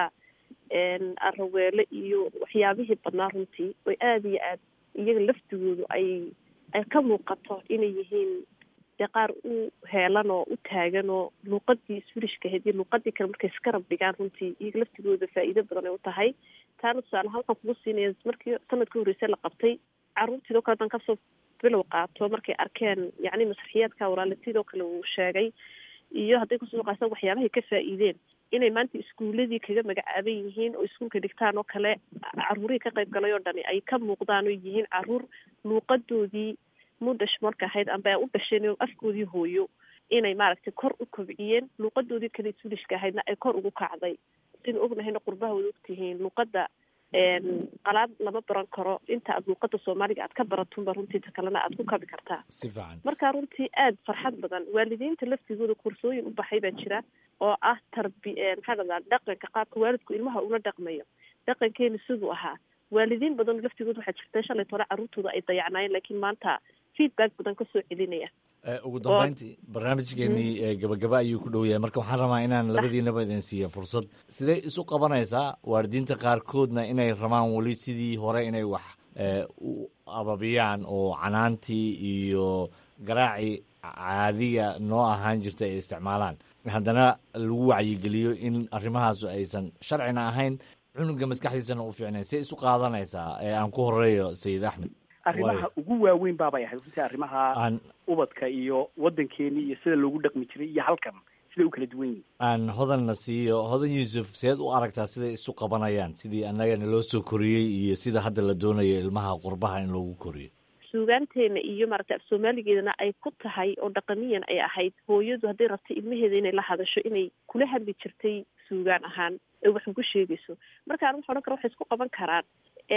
araweele iyo waxyaabihii badnaa. runtii oy aada iyo aad iyaga laftigoodu ay ka muuqato inay yihiin dee qaar u heelan oo u taagan oo luuqadii swirishka ahayd iyo luuqadii kale markay iska rab dhigaan, runtii iyaga laftigooda faa'iido badan ay u tahay. taana tusaale halkan kugu siinaya, markii sanadkii horreysay la qabtay, caruurtiidoo kale hadan kasoo bilow qaato markay arkeen yacni masraxiyaadka walaalatiidoo kale uu sheegay, iyo hadday kusoo qaasaan waxyaabahay ka faa'iideen, inay maanta iskuuladii kaga magacaaban yihiin oo iskuulka dhigtaan oo kale, caruurihii ka qayb galay oo dhani ay ka muuqdaan oo yihiin caruur luuqadoodii mudashmarka ahayd amba ay u dhasheen oo afkoodii hooyo inay maaragtay kor u kobciyeen, luuqadoodii kale swirishka ahaydna ay kor ugu kacday. sina ognahayna qurbaha wada ogtihiin luuqada qalaad lama baran karo, inta aad luuqada soomaaliga aad ka baratunba runtii ta kalena aad ku kabi kartaa. si fiican. marka runtii aada farxad badan. waalidiinta laftigooda kursooyin u baxay baa jira oo ah maxaa dhahdaa dhaqanka, qaabka waalidku ilmaha ula dhaqmayo, dhaqankeena siduu ahaa. waalidiin badan laftigooda waxaa jirta shalay tole caruurtooda ay dayacnaayeen, laakiin maanta feedback badan kasoo celinaya. ugu dambeyntii barnaamijkeenii gabagaba ayuu ku dhow yahay, marka waxaan rabaa inaan labadiinaba idin siiya fursad. sidee isu qabanaysaa waalidiinta qaarkoodna inay rabaan weli sidii hore inay wax u ababiyaan oo canaantii iyo garaacii caadiga noo ahaan jirta ay isticmaalaan, haddana lagu wacyigeliyo in arrimahaasu aysan sharcina ahayn, cunuga maskaxdiisana u fiicnayn? see isu qaadanaysaa? aan ku horeeyo sayid axmed. arrimaha ugu waaweyn baabay ahayd runtii arrimaha ubadka iyo waddankeeni iyo sida loogu dhaqmi jiray iyo halkan siday u kala duwan yihin. aan hodanna siiyo. hodan yuusuf, seed u aragtaa siday isu qabanayaan, sidii annagana loo soo koriyey iyo sida hadda la doonayo ilmaha qurbaha in loogu koriyo? suugaanteena iyo maaragtay af soomaaligeedana ay ku tahay oo dhaqaniyan ay ahayd, hooyadu hadday rabtay ilmaheeda inay la hadasho inay kula hadli jirtay suugaan ahaan ee wax ugu sheegayso. marka an waxa odhan kara waxay isku qaban karaan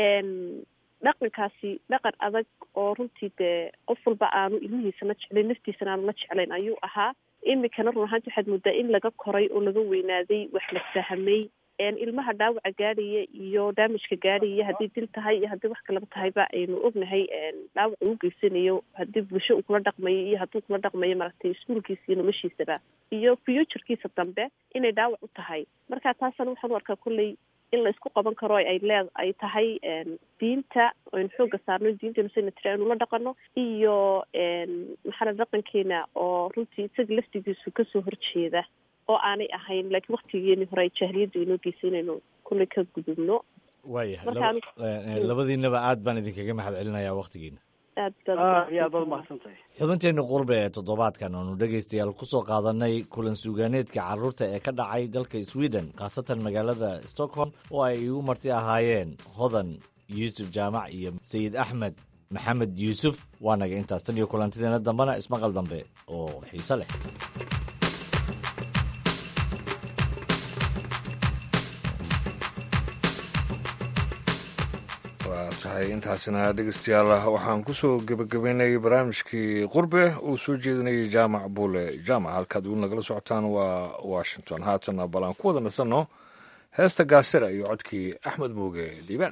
dhaqankaasi dhaqan adag oo runtii dee qof walba aanu ilmihiisa la jeclayn, naftiisana aanu la jeclayn ayuu ahaa. imikana run ahaanti waxaad moodaa in laga koray oo laga weynaaday, wax la fahmay. ilmaha dhaawaca gaadhaya iyo daamijka gaadhaya, haddii dil tahay iyo haddii wax kalaba tahayba aynu ognahay dhaawaca uu geysanayo, haddii bulsho uu kula dhaqmayo iyo hadduu kula dhaqmayo maaragtay iskuulkiisa iyo noloshiisaba iyo futurkiisa dambe inay dhaawac u tahay. marka taasana waxaan u arkaa kolley in la isku qaban karo ay tahay diinta aynu xooga saarno, diinteenu sayna tiri aynu la dhaqano, iyo maxaa dhaqankeena oo runtii isaga laftigiisu kasoo horjeeda oo aanay ahayn, laakiin waktigeeni hore ay jaahiliyadda inoo geysay inaynu kulley ka gudubno. waaya labadiinaba aad baan idinkaga mahad celinayaa waktigiina. aad baad mahadsantahay. xubinteena qurbe ee toddobaadkan oonu dhegaystayaal kusoo qaadanay kulan suugaaneedka caruurta ee ka dhacay dalka sweden, khaasatan magaalada stockholm, oo ay igu marti ahaayeen hodan yuusuf jaamac iyo sayid axmed maxamed yuusuf. waa naga intaas, tan iyo kulantideena dambena ismaqal dambe oo xiise leh. tahay intaasina dhegeystayaal waxaan kusoo gebagabeynayay barnaamijkii qurbe uu soo jeedinayay jaamac buule jaamac. halkaad ugu nagala socotaan waa washington. haatana bal aan ku wada nasanno heesta gaasira iyo codkii axmed muuge liibaan.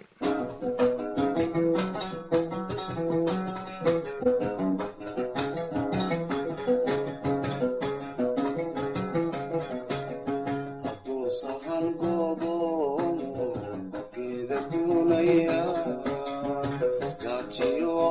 Gajiyo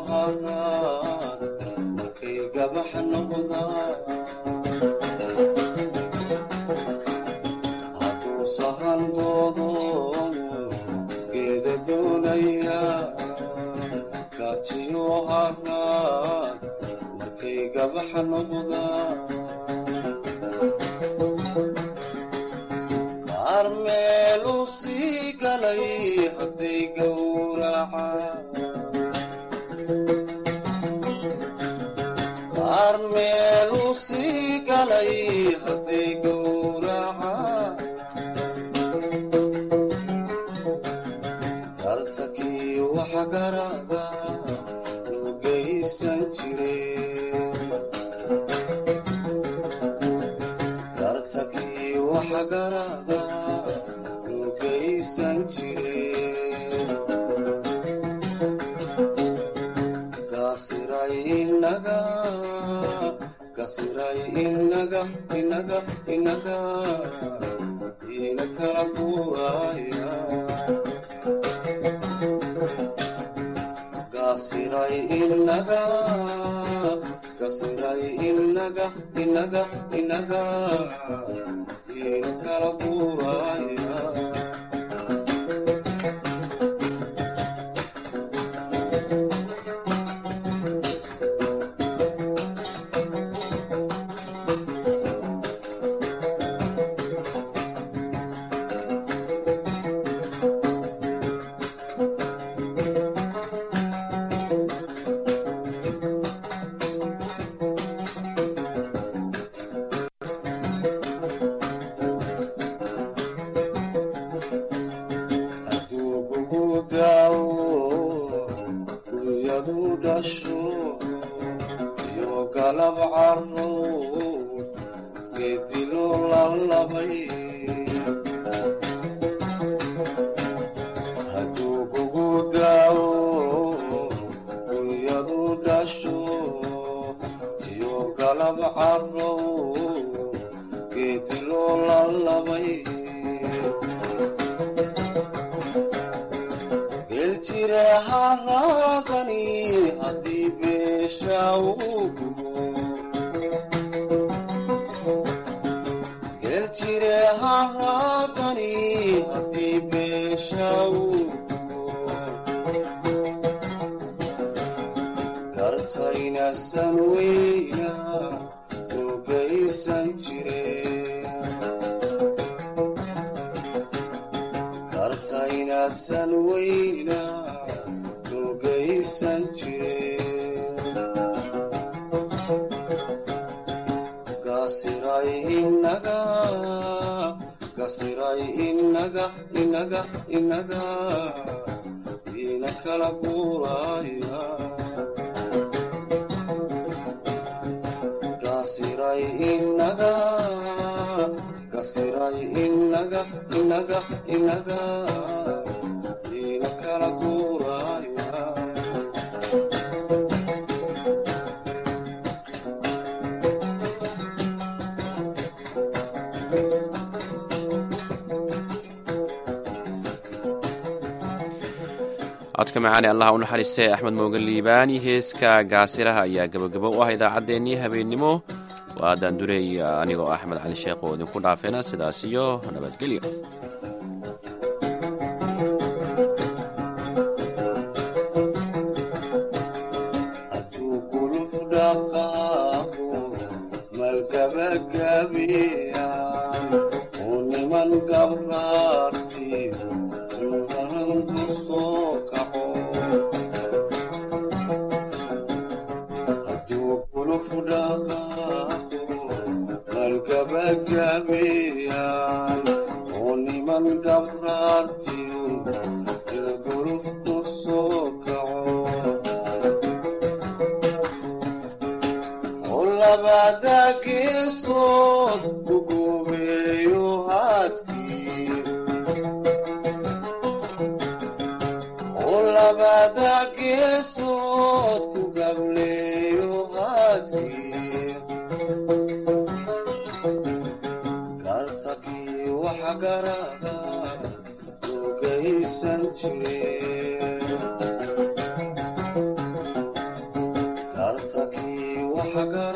waxa noqdaa qaar meelu sii galay hadday gowracaan qaar meelu sii galay hadday gowracaan kartakii waxa garada loo geysan jire kartakii waxa garada loo geysan jire kasiray inaga ina kala guuraya kasiray inaga ina kala guuraya codka macaani allah u naxariistay axmed moogan liibaani heeska gaasiraha ayaa gabagabo u ah idaacaddeenii habeennimo waa daandureey anigoo axmed cali sheekh oo idinku dhaafeena sidaas iyo nabadgelyo hadduu guluf dhaqaaqo malgabagabiya uu niman gabraartiyo soo kaco hadduu guluf dhaqaaqo malgabagabiyan oo niman gabraartiyo gulufku soo kaco oo labada geesood gugubeeyo haadkii labada geesood ku gableeyo haadkii kartakii waxa garada loo geysan jire kartakii waxa